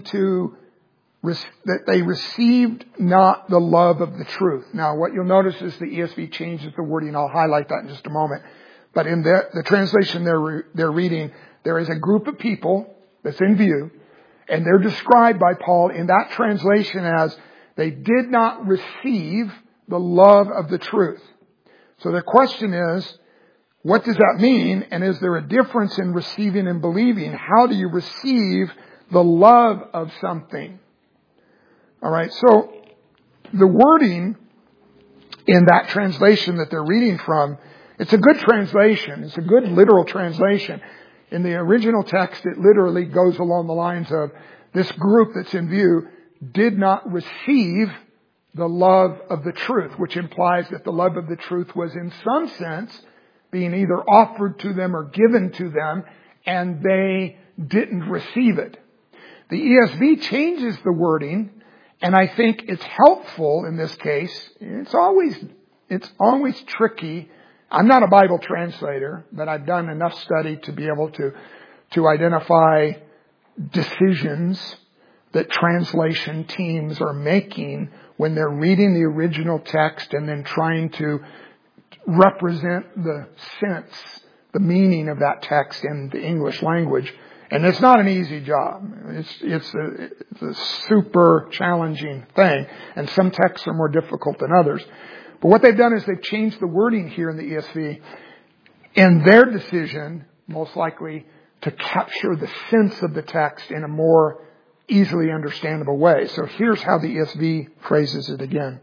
that they received not the love of the truth? Now, what you'll notice is the ESV changes the wording. I'll highlight that in just a moment. But in the translation they're reading, there is a group of people that's in view, and they're described by Paul in that translation as they did not receive the love of the truth. So the question is, what does that mean? And is there a difference in receiving and believing? How do you receive the love of something? All right, so the wording in that translation that they're reading from, it's a good translation. It's a good literal translation. In the original text, it literally goes along the lines of this group that's in view did not receive the love of the truth, which implies that the love of the truth was in some sense being either offered to them or given to them, and they didn't receive it. The ESV changes the wording, and I think it's helpful in this case. It's always tricky. I'm not a Bible translator, but I've done enough study to be able to identify decisions that translation teams are making when they're reading the original text and then trying to represent the sense, the meaning of that text in the English language. And it's not an easy job. It's a super challenging thing. And some texts are more difficult than others. But what they've done is they've changed the wording here in the ESV in their decision, most likely, to capture the sense of the text in a more easily understandable way. So here's how the ESV phrases it again.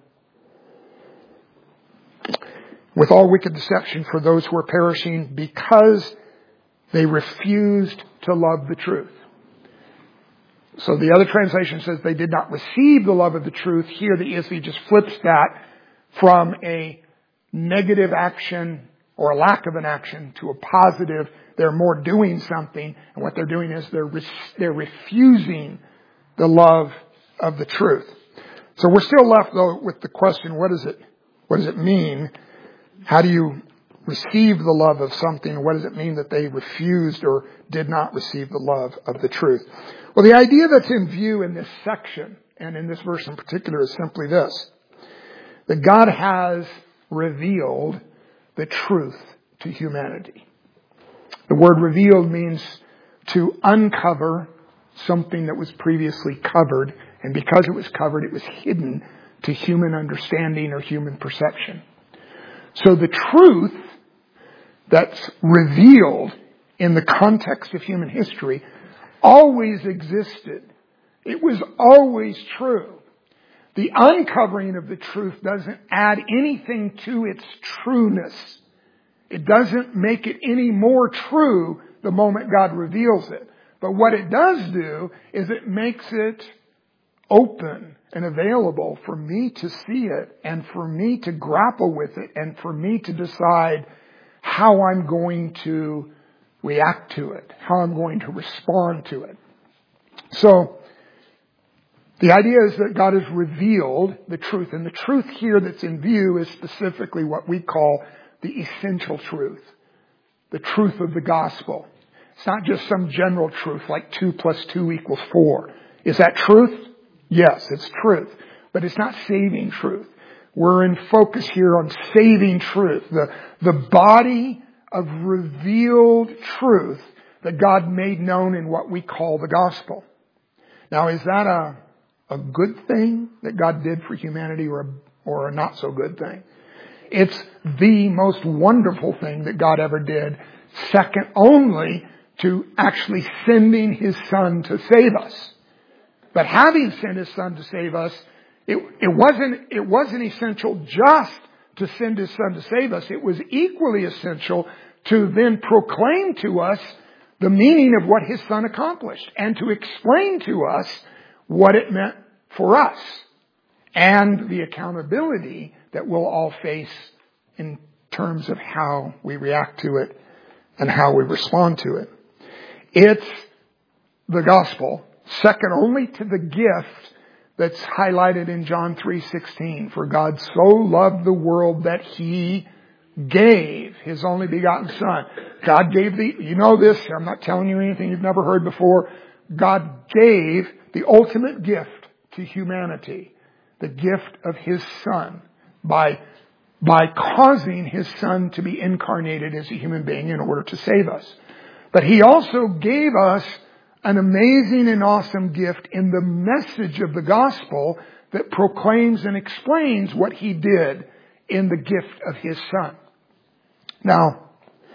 With all wicked deception for those who are perishing because they refused to love the truth. So the other translation says they did not receive the love of the truth. Here the ESV just flips that from a negative action or a lack of an action to a positive. They're more doing something, and what they're doing is they're refusing the love of the truth. So we're still left though with the question, what does it mean? How do you receive the love of something? What does it mean that they refused or did not receive the love of the truth? Well, the idea that's in view in this section, and in this verse in particular, is simply this: that God has revealed the truth to humanity. The word revealed means to uncover something that was previously covered, and because it was covered, it was hidden to human understanding or human perception. So the truth that's revealed in the context of human history always existed. It was always true. The uncovering of the truth doesn't add anything to its trueness. It doesn't make it any more true the moment God reveals it. But what it does do is it makes it open and available for me to see it and for me to grapple with it and for me to decide how I'm going to react to it, how I'm going to respond to it. So the idea is that God has revealed the truth, and the truth here that's in view is specifically what we call the essential truth, the truth of the gospel. It's not just some general truth like 2 + 2 = 4. Is that truth? Yes, it's truth. But it's not saving truth. We're in focus here on saving truth. The body of revealed truth that God made known in what we call the gospel. Now, is that a good thing that God did for humanity or a not so good thing? It's the most wonderful thing that God ever did, second only to actually sending His Son to save us. But having sent His Son to save us, it wasn't essential just to send His Son to save us. It was equally essential to then proclaim to us the meaning of what His Son accomplished and to explain to us what it meant for us and the accountability that we'll all face in terms of how we react to it and how we respond to it. It's the gospel, second only to the gift that's highlighted in John 3:16. For God so loved the world that He gave His only begotten Son. God gave you know this, I'm not telling you anything you've never heard before. God gave the ultimate gift to humanity, the gift of His Son, by causing His Son to be incarnated as a human being in order to save us. But He also gave us an amazing and awesome gift in the message of the gospel that proclaims and explains what He did in the gift of His Son. Now,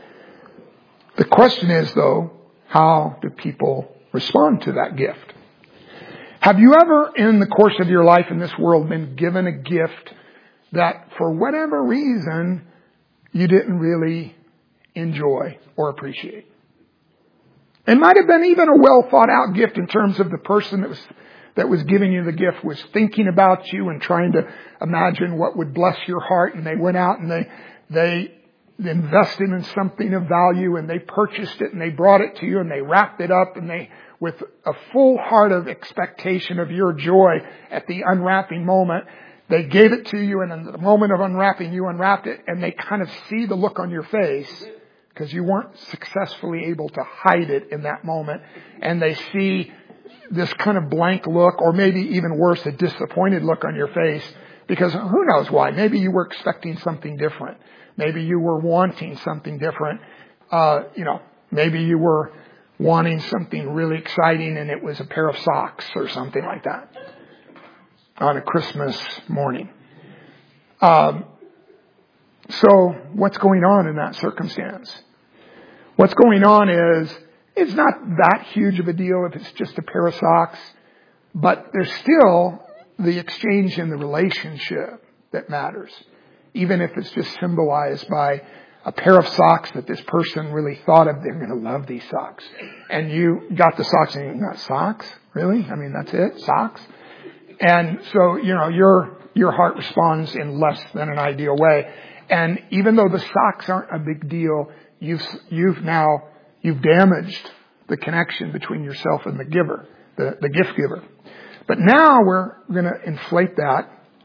the question is, though, how do people respond to that gift? Have you ever, in the course of your life in this world, been given a gift that, for whatever reason, you didn't really enjoy or appreciate? It might have been even a well thought out gift in terms of the person that was giving you the gift was thinking about you and trying to imagine what would bless your heart, and they went out and they invested in something of value, and they purchased it, and they brought it to you, and they wrapped it up, and they, with a full heart of expectation of your joy at the unwrapping moment, they gave it to you, and in the moment of unwrapping, you unwrapped it, and they kind of see the look on your face, because you weren't successfully able to hide it in that moment, and they see this kind of blank look, or maybe even worse, a disappointed look on your face, because who knows why? Maybe you were expecting something different. Maybe you were wanting something different. Maybe you were wanting something really exciting, and it was a pair of socks or something like that on a Christmas morning. So what's going on in that circumstance? What's going on is, it's not that huge of a deal if it's just a pair of socks, but there's still the exchange in the relationship that matters. Even if it's just symbolized by a pair of socks that this person really thought of, they're going to love these socks. And you got the socks and you got socks? Really? I mean, that's it? Socks? And so, your heart responds in less than an ideal way. And even though the socks aren't a big deal, you've damaged the connection between yourself and the giver, the gift giver. But now we're going to inflate that,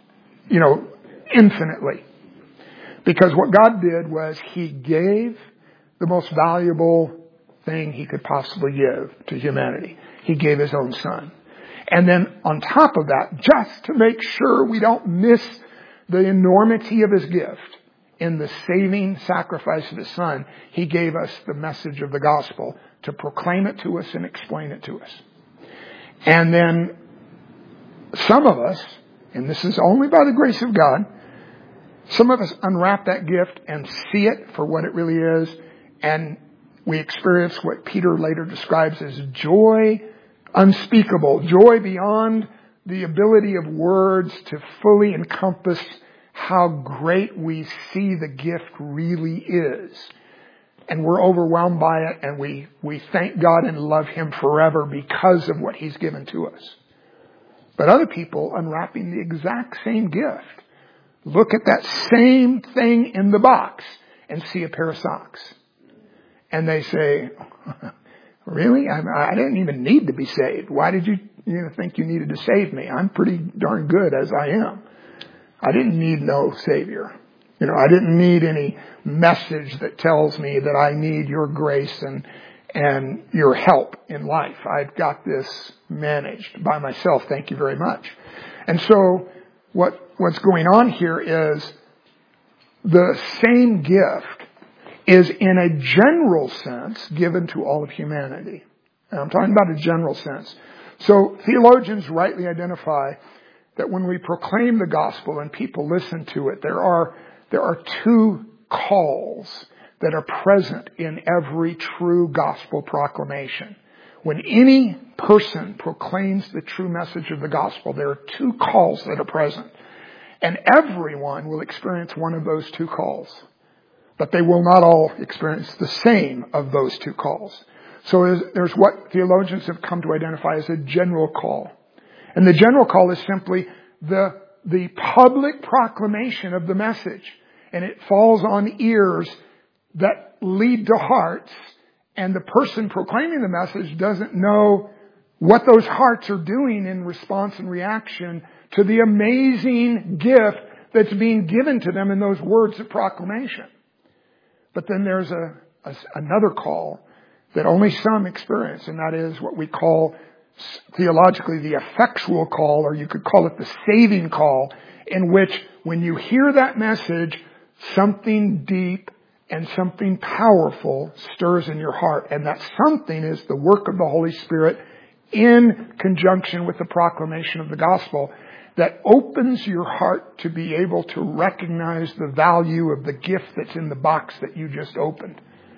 infinitely. Because what God did was He gave the most valuable thing He could possibly give to humanity. He gave His own Son. And then on top of that, just to make sure we don't miss the enormity of His gift, in the saving sacrifice of His Son, He gave us the message of the gospel to proclaim it to us and explain it to us. And then some of us, and this is only by the grace of God, some of us unwrap that gift and see it for what it really is, and we experience what Peter later describes as joy unspeakable, joy beyond the ability of words to fully encompass how great we see the gift really is. And we're overwhelmed by it, and we thank God and love Him forever because of what He's given to us. But other people, unwrapping the exact same gift, look at that same thing in the box and see a pair of socks. And they say, really? I didn't even need to be saved. Why did you think you needed to save me? I'm pretty darn good as I am. I didn't need no Savior. I didn't need any message that tells me that I need your grace and your help in life. I've got this managed by myself. Thank you very much. And so what's going on here is the same gift is in a general sense given to all of humanity. And I'm talking about a general sense. So theologians rightly identify that when we proclaim the gospel and people listen to it, there are two calls that are present in every true gospel proclamation. When any person proclaims the true message of the gospel, there are two calls that are present. And everyone will experience one of those two calls. But they will not all experience the same of those two calls. So there's what theologians have come to identify as a general call. And the general call is simply the public proclamation of the message. And it falls on ears that lead to hearts. And the person proclaiming the message doesn't know what those hearts are doing in response and reaction to the amazing gift that's being given to them in those words of proclamation. But then there's another call that only some experience, and that is what we call theologically the effectual call, or you could call it the saving call, in which when you hear that message, something deep and something powerful stirs in your heart. And that something is the work of the Holy Spirit in conjunction with the proclamation of the gospel that opens your heart to be able to recognize the value of the gift that's in the box that you just opened.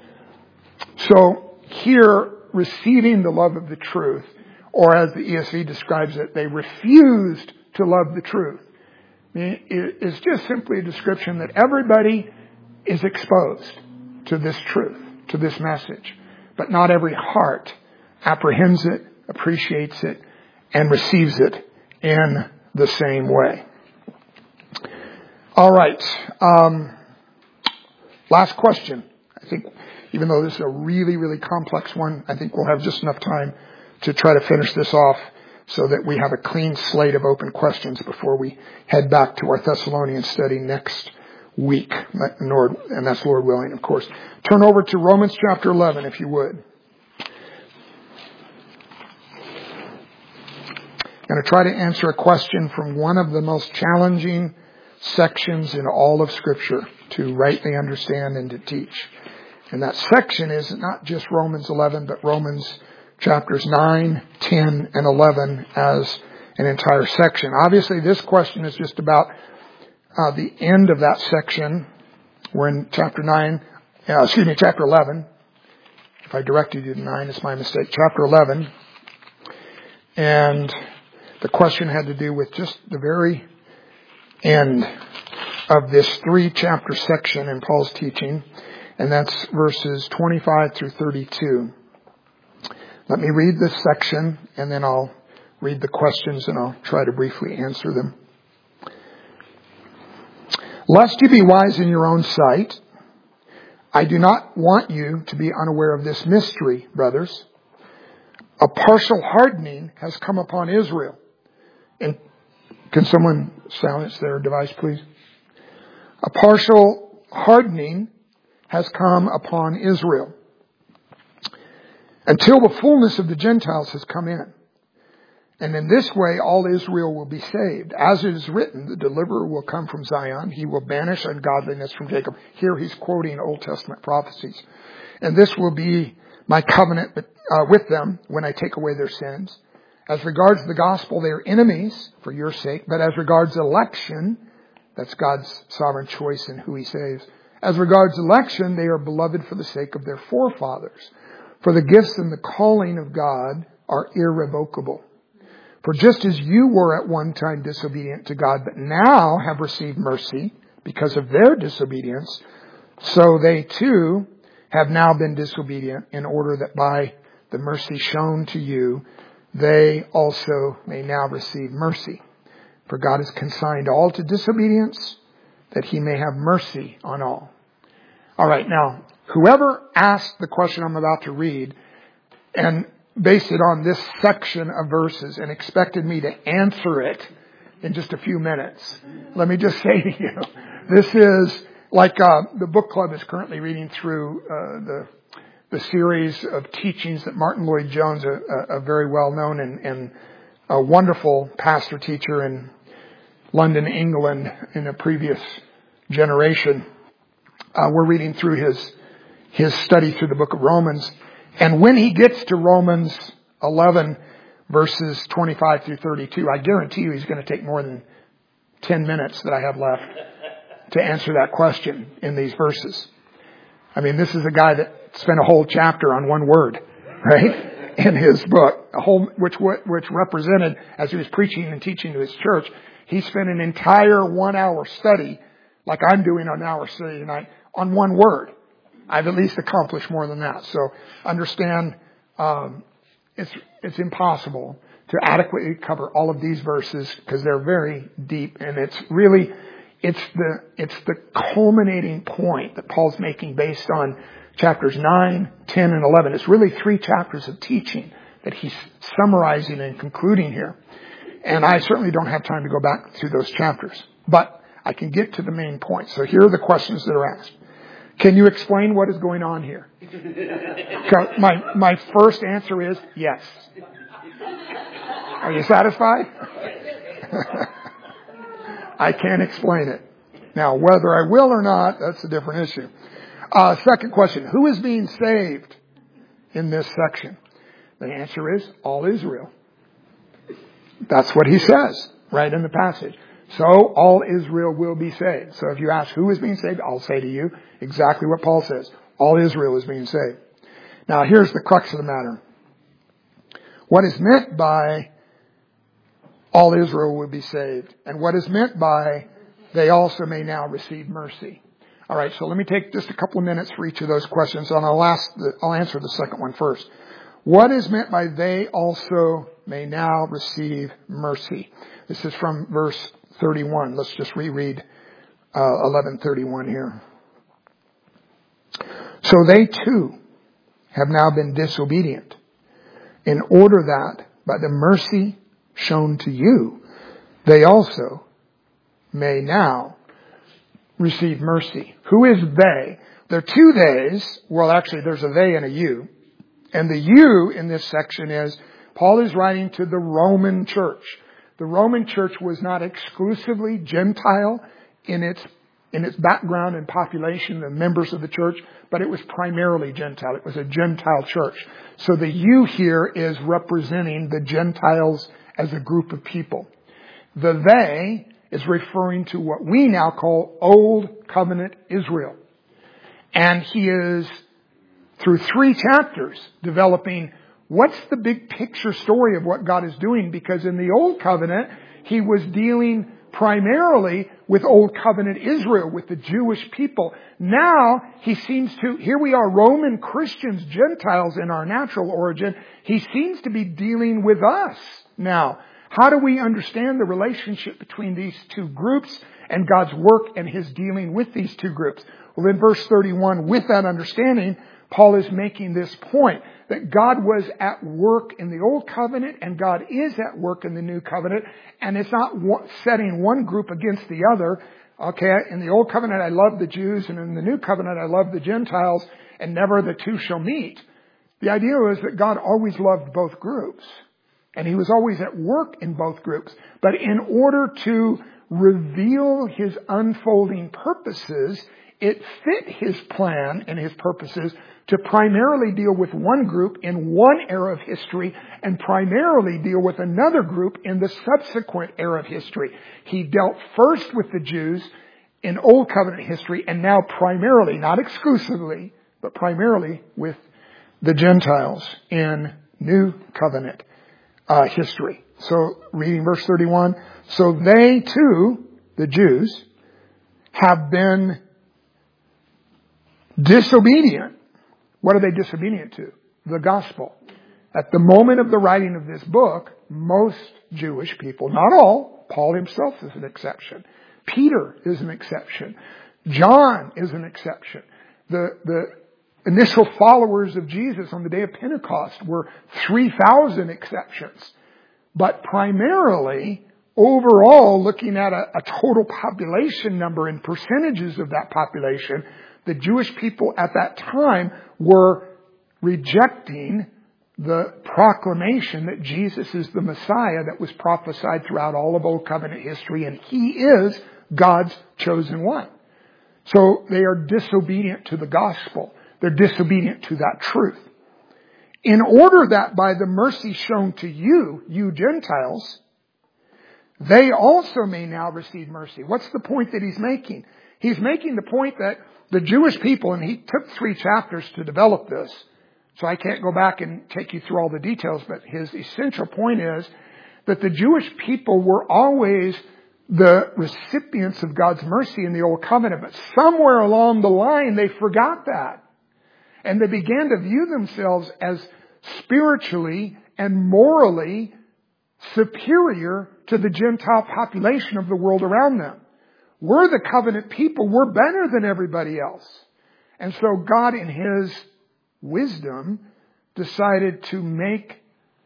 So here, receiving the love of the truth, or as the ESV describes it, they refused to love the truth. It is just simply a description that everybody is exposed to this truth, to this message. But not every heart apprehends it, appreciates it, and receives it in the same way. All right. Last question. I think even though this is a really, really complex one, I think we'll have just enough time to try to finish this off so that we have a clean slate of open questions before we head back to our Thessalonian study next week. And that's Lord willing, of course. Turn over to Romans chapter 11, if you would. I'm going to try to answer a question from one of the most challenging sections in all of Scripture to rightly understand and to teach. And that section is not just Romans 11, but Romans chapters 9, 10, and 11 as an entire section. Obviously, this question is just about the end of that section. We're in chapter 11. If I directed you to 9, it's my mistake. Chapter 11. And the question had to do with just the very end of this 3-chapter section in Paul's teaching. And that's verses 25 through 32. Let me read this section, and then I'll read the questions, and I'll try to briefly answer them. Lest you be wise in your own sight, I do not want you to be unaware of this mystery, brothers. A partial hardening has come upon Israel. And can someone silence their device, please? A partial hardening has come upon Israel until the fullness of the Gentiles has come in. And in this way, all Israel will be saved. As it is written, the deliverer will come from Zion. He will banish ungodliness from Jacob. Here he's quoting Old Testament prophecies. And this will be my covenant with them when I take away their sins. As regards the gospel, they are enemies for your sake. But as regards election, that's God's sovereign choice in who he saves. As regards election, they are beloved for the sake of their forefathers. For the gifts and the calling of God are irrevocable. For just as you were at one time disobedient to God, but now have received mercy because of their disobedience, so they too have now been disobedient, in order that by the mercy shown to you, they also may now receive mercy. For God has consigned all to disobedience, that he may have mercy on all. All right, now, whoever asked the question I'm about to read and based it on this section of verses and expected me to answer it in just a few minutes, let me just say to you, this is like the book club is currently reading through the series of teachings that Martin Lloyd-Jones, a very well-known and a wonderful pastor teacher in London, England, in a previous generation. We're reading through his study through the book of Romans. And when he gets to Romans 11, verses 25 through 32, I guarantee you he's going to take more than 10 minutes that I have left to answer that question in these verses. I mean, this is a guy that spent a whole chapter on one word, right? In his book, which represented, as he was preaching and teaching to his church, he spent an entire 1-hour study, like I'm doing an hour study tonight, on one word. I've at least accomplished more than that. So understand, it's impossible to adequately cover all of these verses because they're very deep, and it's the culminating point that Paul's making based on chapters 9, 10, and 11. It's really 3 chapters of teaching that he's summarizing and concluding here. And I certainly don't have time to go back through those chapters, but I can get to the main point. So here are the questions that are asked. Can you explain what is going on here? My first answer is yes. Are you satisfied? I can't explain it. Now, whether I will or not, that's a different issue. Second question, who is being saved in this section? The answer is all Israel. That's what he says right in the passage. So all Israel will be saved. So if you ask who is being saved, I'll say to you exactly what Paul says. All Israel is being saved. Now here's the crux of the matter. What is meant by all Israel will be saved? And what is meant by they also may now receive mercy? All right, so let me take just a couple of minutes for each of those questions, and I'll answer the second one first. What is meant by they also may now receive mercy? This is from verse 31. Let's just reread 11:31 here. So they too have now been disobedient, in order that by the mercy shown to you, they also may now receive mercy. Who is they? There are two theys. Well, actually, there's a they and a you. And the you in this section is, Paul is writing to the Roman church. The Roman church was not exclusively Gentile in its background and population, the members of the church, but it was primarily Gentile. It was a Gentile church. So the you here is representing the Gentiles as a group of people. The they is referring to what we now call Old Covenant Israel. And he is, through 3 chapters, developing what's the big picture story of what God is doing. Because in the Old Covenant, he was dealing primarily with Old Covenant Israel, with the Jewish people. Now, here we are, Roman Christians, Gentiles in our natural origin. He seems to be dealing with us now. How do we understand the relationship between these two groups and God's work and his dealing with these two groups? Well, in verse 31, with that understanding, Paul is making this point that God was at work in the Old Covenant and God is at work in the New Covenant, and it's not setting one group against the other. Okay, in the Old Covenant I love the Jews, and in the New Covenant I love the Gentiles, and never the two shall meet. The idea was that God always loved both groups, and he was always at work in both groups. But in order to reveal his unfolding purposes, it fit his plan and his purposes to primarily deal with one group in one era of history and primarily deal with another group in the subsequent era of history. He dealt first with the Jews in Old Covenant history and now primarily, not exclusively, but primarily with the Gentiles in New Covenant history. So reading verse 31, so they too, the Jews, have been disobedient. What are they disobedient to? The gospel. At the moment of the writing of this book, most Jewish people, not all, Paul himself is an exception. Peter is an exception. John is an exception. The initial followers of Jesus on the day of Pentecost were 3,000 exceptions. But primarily, overall, looking at a total population number and percentages of that population, the Jewish people at that time were rejecting the proclamation that Jesus is the Messiah that was prophesied throughout all of Old Covenant history, and he is God's chosen one. So they are disobedient to the gospel. They're disobedient to that truth. In order that by the mercy shown to you, you Gentiles, they also may now receive mercy. What's the point that he's making? He's making the point that the Jewish people, and he took 3 chapters to develop this, so I can't go back and take you through all the details, but his essential point is that the Jewish people were always the recipients of God's mercy in the Old Covenant, but somewhere along the line they forgot that. And they began to view themselves as spiritually and morally superior to the Gentile population of the world around them. We're the covenant people. We're better than everybody else. And so God, in his wisdom, decided to make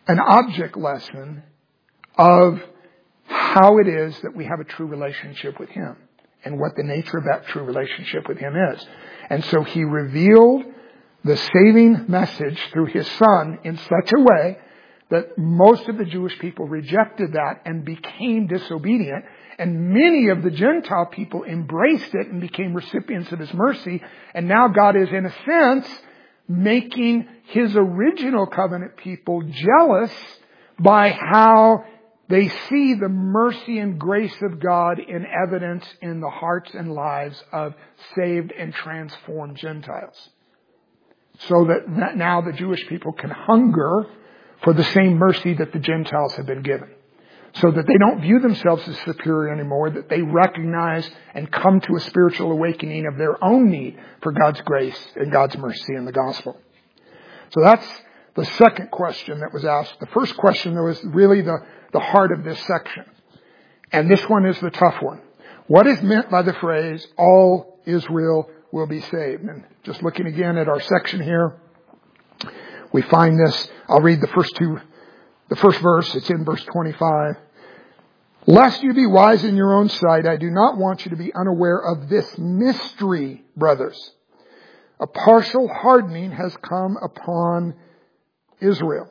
an object lesson of how it is that we have a true relationship with Him and what the nature of that true relationship with Him is. And so He revealed the saving message through His Son in such a way that most of the Jewish people rejected that and became disobedient. And many of the Gentile people embraced it and became recipients of His mercy. And now God is, in a sense, making His original covenant people jealous by how they see the mercy and grace of God in evidence in the hearts and lives of saved and transformed Gentiles. So that now the Jewish people can hunger for the same mercy that the Gentiles have been given. So that they don't view themselves as superior anymore, that they recognize and come to a spiritual awakening of their own need for God's grace and God's mercy in the gospel. So that's the second question that was asked. The first question that was really the heart of this section. And this one is the tough one. What is meant by the phrase, all Israel will be saved? And just looking again at our section here, we find this. I'll read the first verse. It's in verse 25. Lest you be wise in your own sight, I do not want you to be unaware of this mystery, brothers. A partial hardening has come upon Israel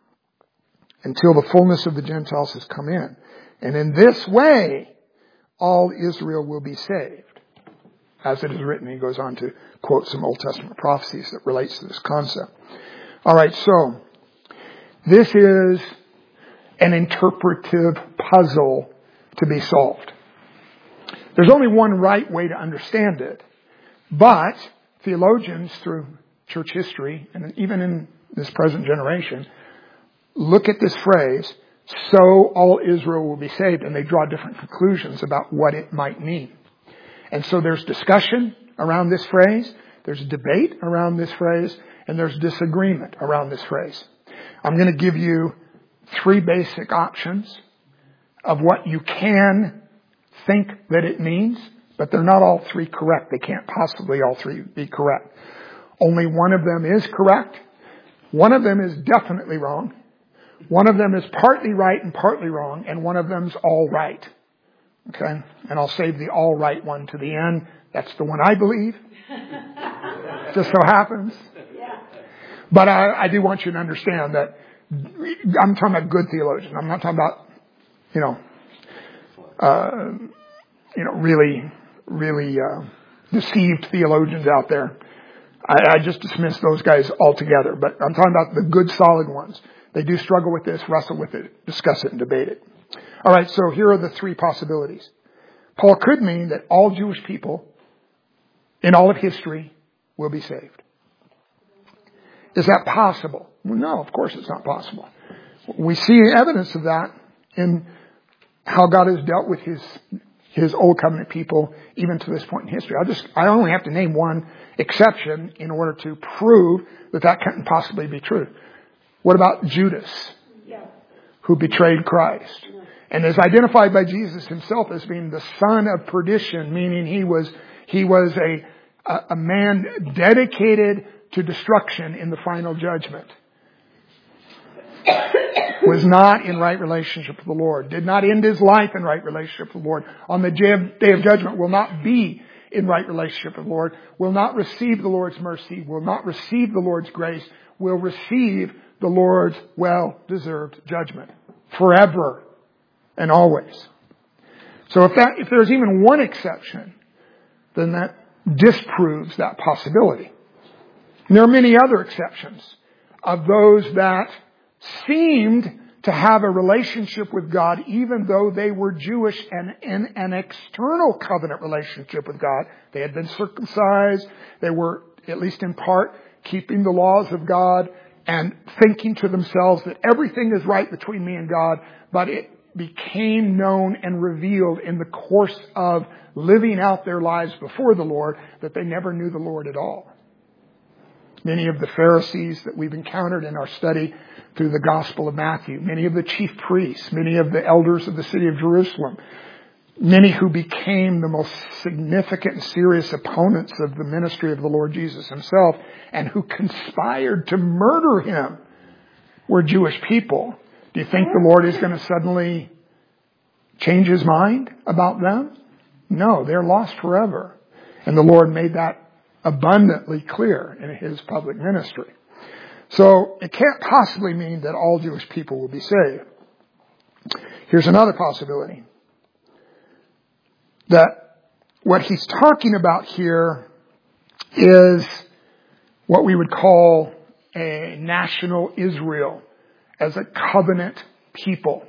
until the fullness of the Gentiles has come in. And in this way, all Israel will be saved. As it is written, he goes on to quote some Old Testament prophecies that relates to this concept. All right, so this is an interpretive puzzle to be solved. There's only one right way to understand it, but theologians through church history, and even in this present generation, look at this phrase, so all Israel will be saved, and they draw different conclusions about what it might mean. And so there's discussion around this phrase, there's debate around this phrase, and there's disagreement around this phrase. I'm going to give you 3 basic options of what you can think that it means, but they're not all 3 correct. They can't possibly all 3 be correct. Only one of them is correct. One of them is definitely wrong. One of them is partly right and partly wrong, and one of them's all right. Okay? And I'll save the all right one to the end. That's the one I believe. Just so happens. But I do want you to understand that I'm talking about good theologians. I'm not talking about, really deceived theologians out there. I just dismiss those guys altogether. But I'm talking about the good, solid ones. They do struggle with this, wrestle with it, discuss it, and debate it. All right, so here are the 3 possibilities. Paul could mean that all Jewish people in all of history will be saved. Is that possible? Well, no, of course it's not possible. We see evidence of that in how God has dealt with His Old Covenant people even to this point in history. I only have to name one exception in order to prove that couldn't possibly be true. What about Judas, who betrayed Christ and is identified by Jesus Himself as being the son of perdition, meaning he was a man dedicated to destruction in the final judgment. Was not in right relationship with the Lord. Did not end his life in right relationship with the Lord. On the day of judgment will not be in right relationship with the Lord. Will not receive the Lord's mercy. Will not receive the Lord's grace. Will receive the Lord's well-deserved judgment. Forever and always. So if there's even one exception, then that disproves that possibility. And there are many other exceptions of those that seemed to have a relationship with God even though they were Jewish and in an external covenant relationship with God. They had been circumcised. They were, at least in part, keeping the laws of God and thinking to themselves that everything is right between me and God, but it became known and revealed in the course of living out their lives before the Lord that they never knew the Lord at all. Many of the Pharisees that we've encountered in our study through the Gospel of Matthew, many of the chief priests, many of the elders of the city of Jerusalem, many who became the most significant and serious opponents of the ministry of the Lord Jesus Himself and who conspired to murder Him were Jewish people. Do you think the Lord is going to suddenly change His mind about them? No, they're lost forever. And the Lord made that abundantly clear in His public ministry. So it can't possibly mean that all Jewish people will be saved. Here's another possibility. That what He's talking about here is what we would call a national Israel as a covenant people.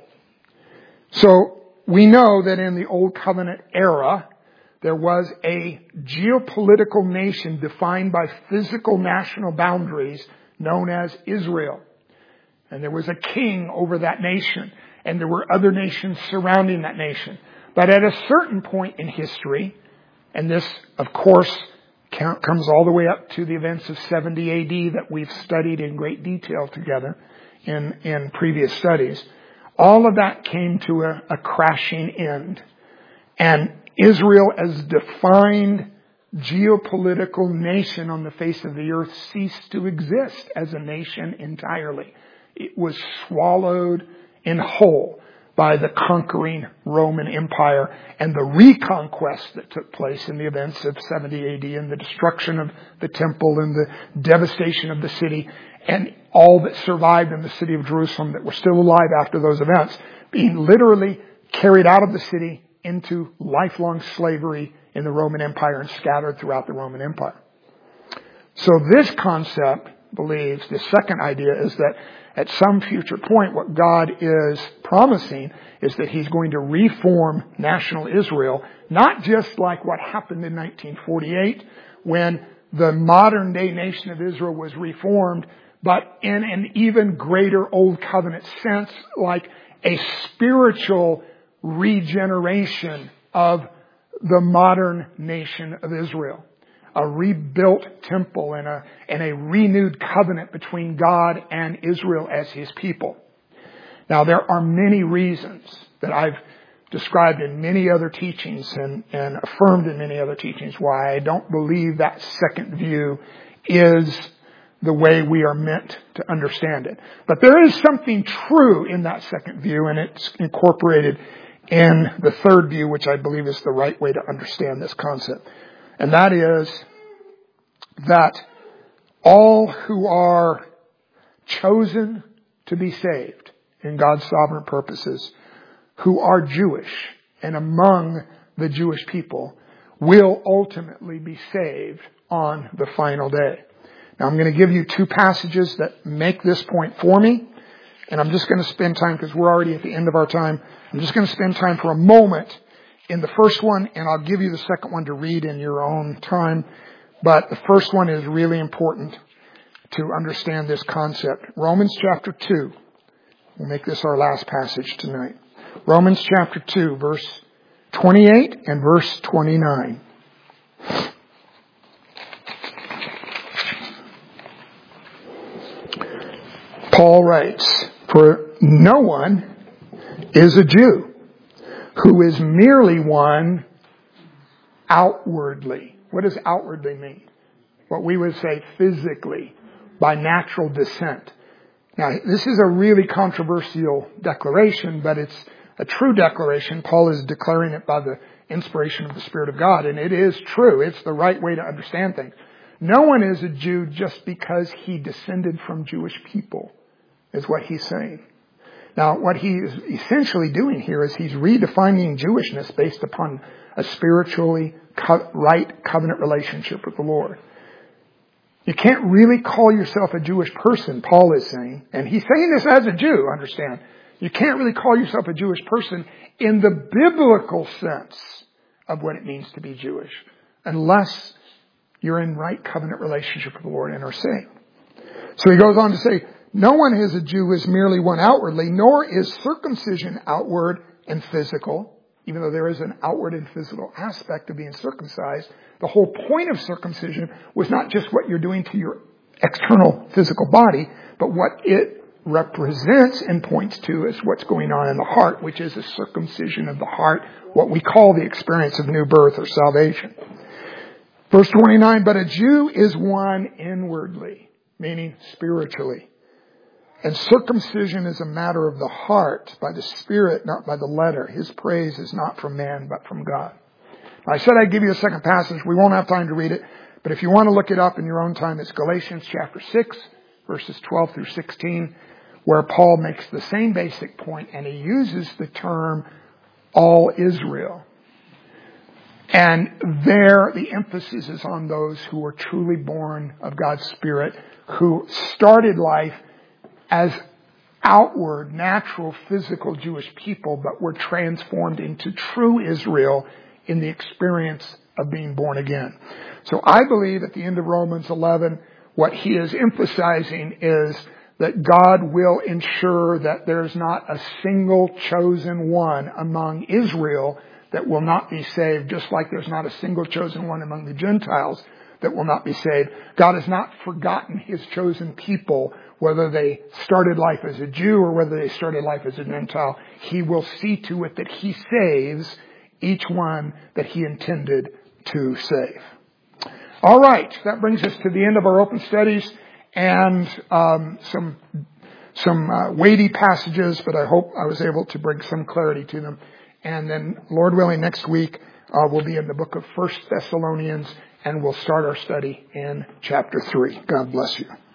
So we know that in the Old Covenant era, there was a geopolitical nation defined by physical national boundaries known as Israel. And there was a king over that nation, and there were other nations surrounding that nation. But at a certain point in history, and this, of course, comes all the way up to the events of 70 AD that we've studied in great detail together in previous studies, all of that came to a crashing end. And Israel, as defined geopolitical nation on the face of the earth, ceased to exist as a nation entirely. It was swallowed in whole by the conquering Roman Empire and the reconquest that took place in the events of 70 AD and the destruction of the temple and the devastation of the city and all that survived in the city of Jerusalem that were still alive after those events being literally carried out of the city into lifelong slavery in the Roman Empire and scattered throughout the Roman Empire. So this concept believes, the second idea is that at some future point, what God is promising is that He's going to reform national Israel, not just like what happened in 1948 when the modern day nation of Israel was reformed, but in an even greater Old Covenant sense, like a spiritual regeneration of the modern nation of Israel. A rebuilt temple and a renewed covenant between God and Israel as His people. Now, there are many reasons that I've described in many other teachings and affirmed in many other teachings why I don't believe that second view is the way we are meant to understand it. But there is something true in that second view, and it's incorporated in the third view, which I believe is the right way to understand this concept. And that is that all who are chosen to be saved in God's sovereign purposes, who are Jewish and among the Jewish people, will ultimately be saved on the final day. Now I'm going to give you two passages that make this point for me. And I'm just going to spend time, because we're already at the end of our time, I'm just going to spend time for a moment in the first one, and I'll give you the second one to read in your own time. But the first one is really important to understand this concept. Romans chapter 2. We'll make this our last passage tonight. Romans chapter 2, verse 28 and verse 29. Paul writes, "For no one is a Jew who is merely one outwardly." What does outwardly mean? What we would say physically, by natural descent. Now, this is a really controversial declaration, but it's a true declaration. Paul is declaring it by the inspiration of the Spirit of God, and it is true. It's the right way to understand things. No one is a Jew just because he descended from Jewish people, is what he's saying. Now, what he is essentially doing here is he's redefining Jewishness based upon a spiritually right covenant relationship with the Lord. You can't really call yourself a Jewish person, Paul is saying. And he's saying this as a Jew, understand. You can't really call yourself a Jewish person in the biblical sense of what it means to be Jewish, unless you're in right covenant relationship with the Lord and are saved. So he goes on to say, no one is a Jew who is merely one outwardly, nor is circumcision outward and physical, even though there is an outward and physical aspect of being circumcised. The whole point of circumcision was not just what you're doing to your external physical body, but what it represents and points to is what's going on in the heart, which is a circumcision of the heart, what we call the experience of new birth or salvation. Verse 29, but a Jew is one inwardly, meaning spiritually. And circumcision is a matter of the heart, by the Spirit, not by the letter. His praise is not from man, but from God. I said I'd give you a second passage. We won't have time to read it. But if you want to look it up in your own time, it's Galatians chapter 6, verses 12 through 16, where Paul makes the same basic point, and he uses the term all Israel. And there, the emphasis is on those who were truly born of God's Spirit, who started life as outward, natural, physical Jewish people, but were transformed into true Israel in the experience of being born again. So I believe at the end of Romans 11, what he is emphasizing is that God will ensure that there's not a single chosen one among Israel that will not be saved, just like there's not a single chosen one among the Gentiles that will not be saved. God has not forgotten his chosen people, whether they started life as a Jew or whether they started life as a Gentile. He will see to it that he saves each one that he intended to save. All right, that brings us to the end of our open studies and some weighty passages, but I hope I was able to bring some clarity to them. And then, Lord willing, next week we'll be in the book of 1 Thessalonians, and we'll start our study in chapter 3. God bless you.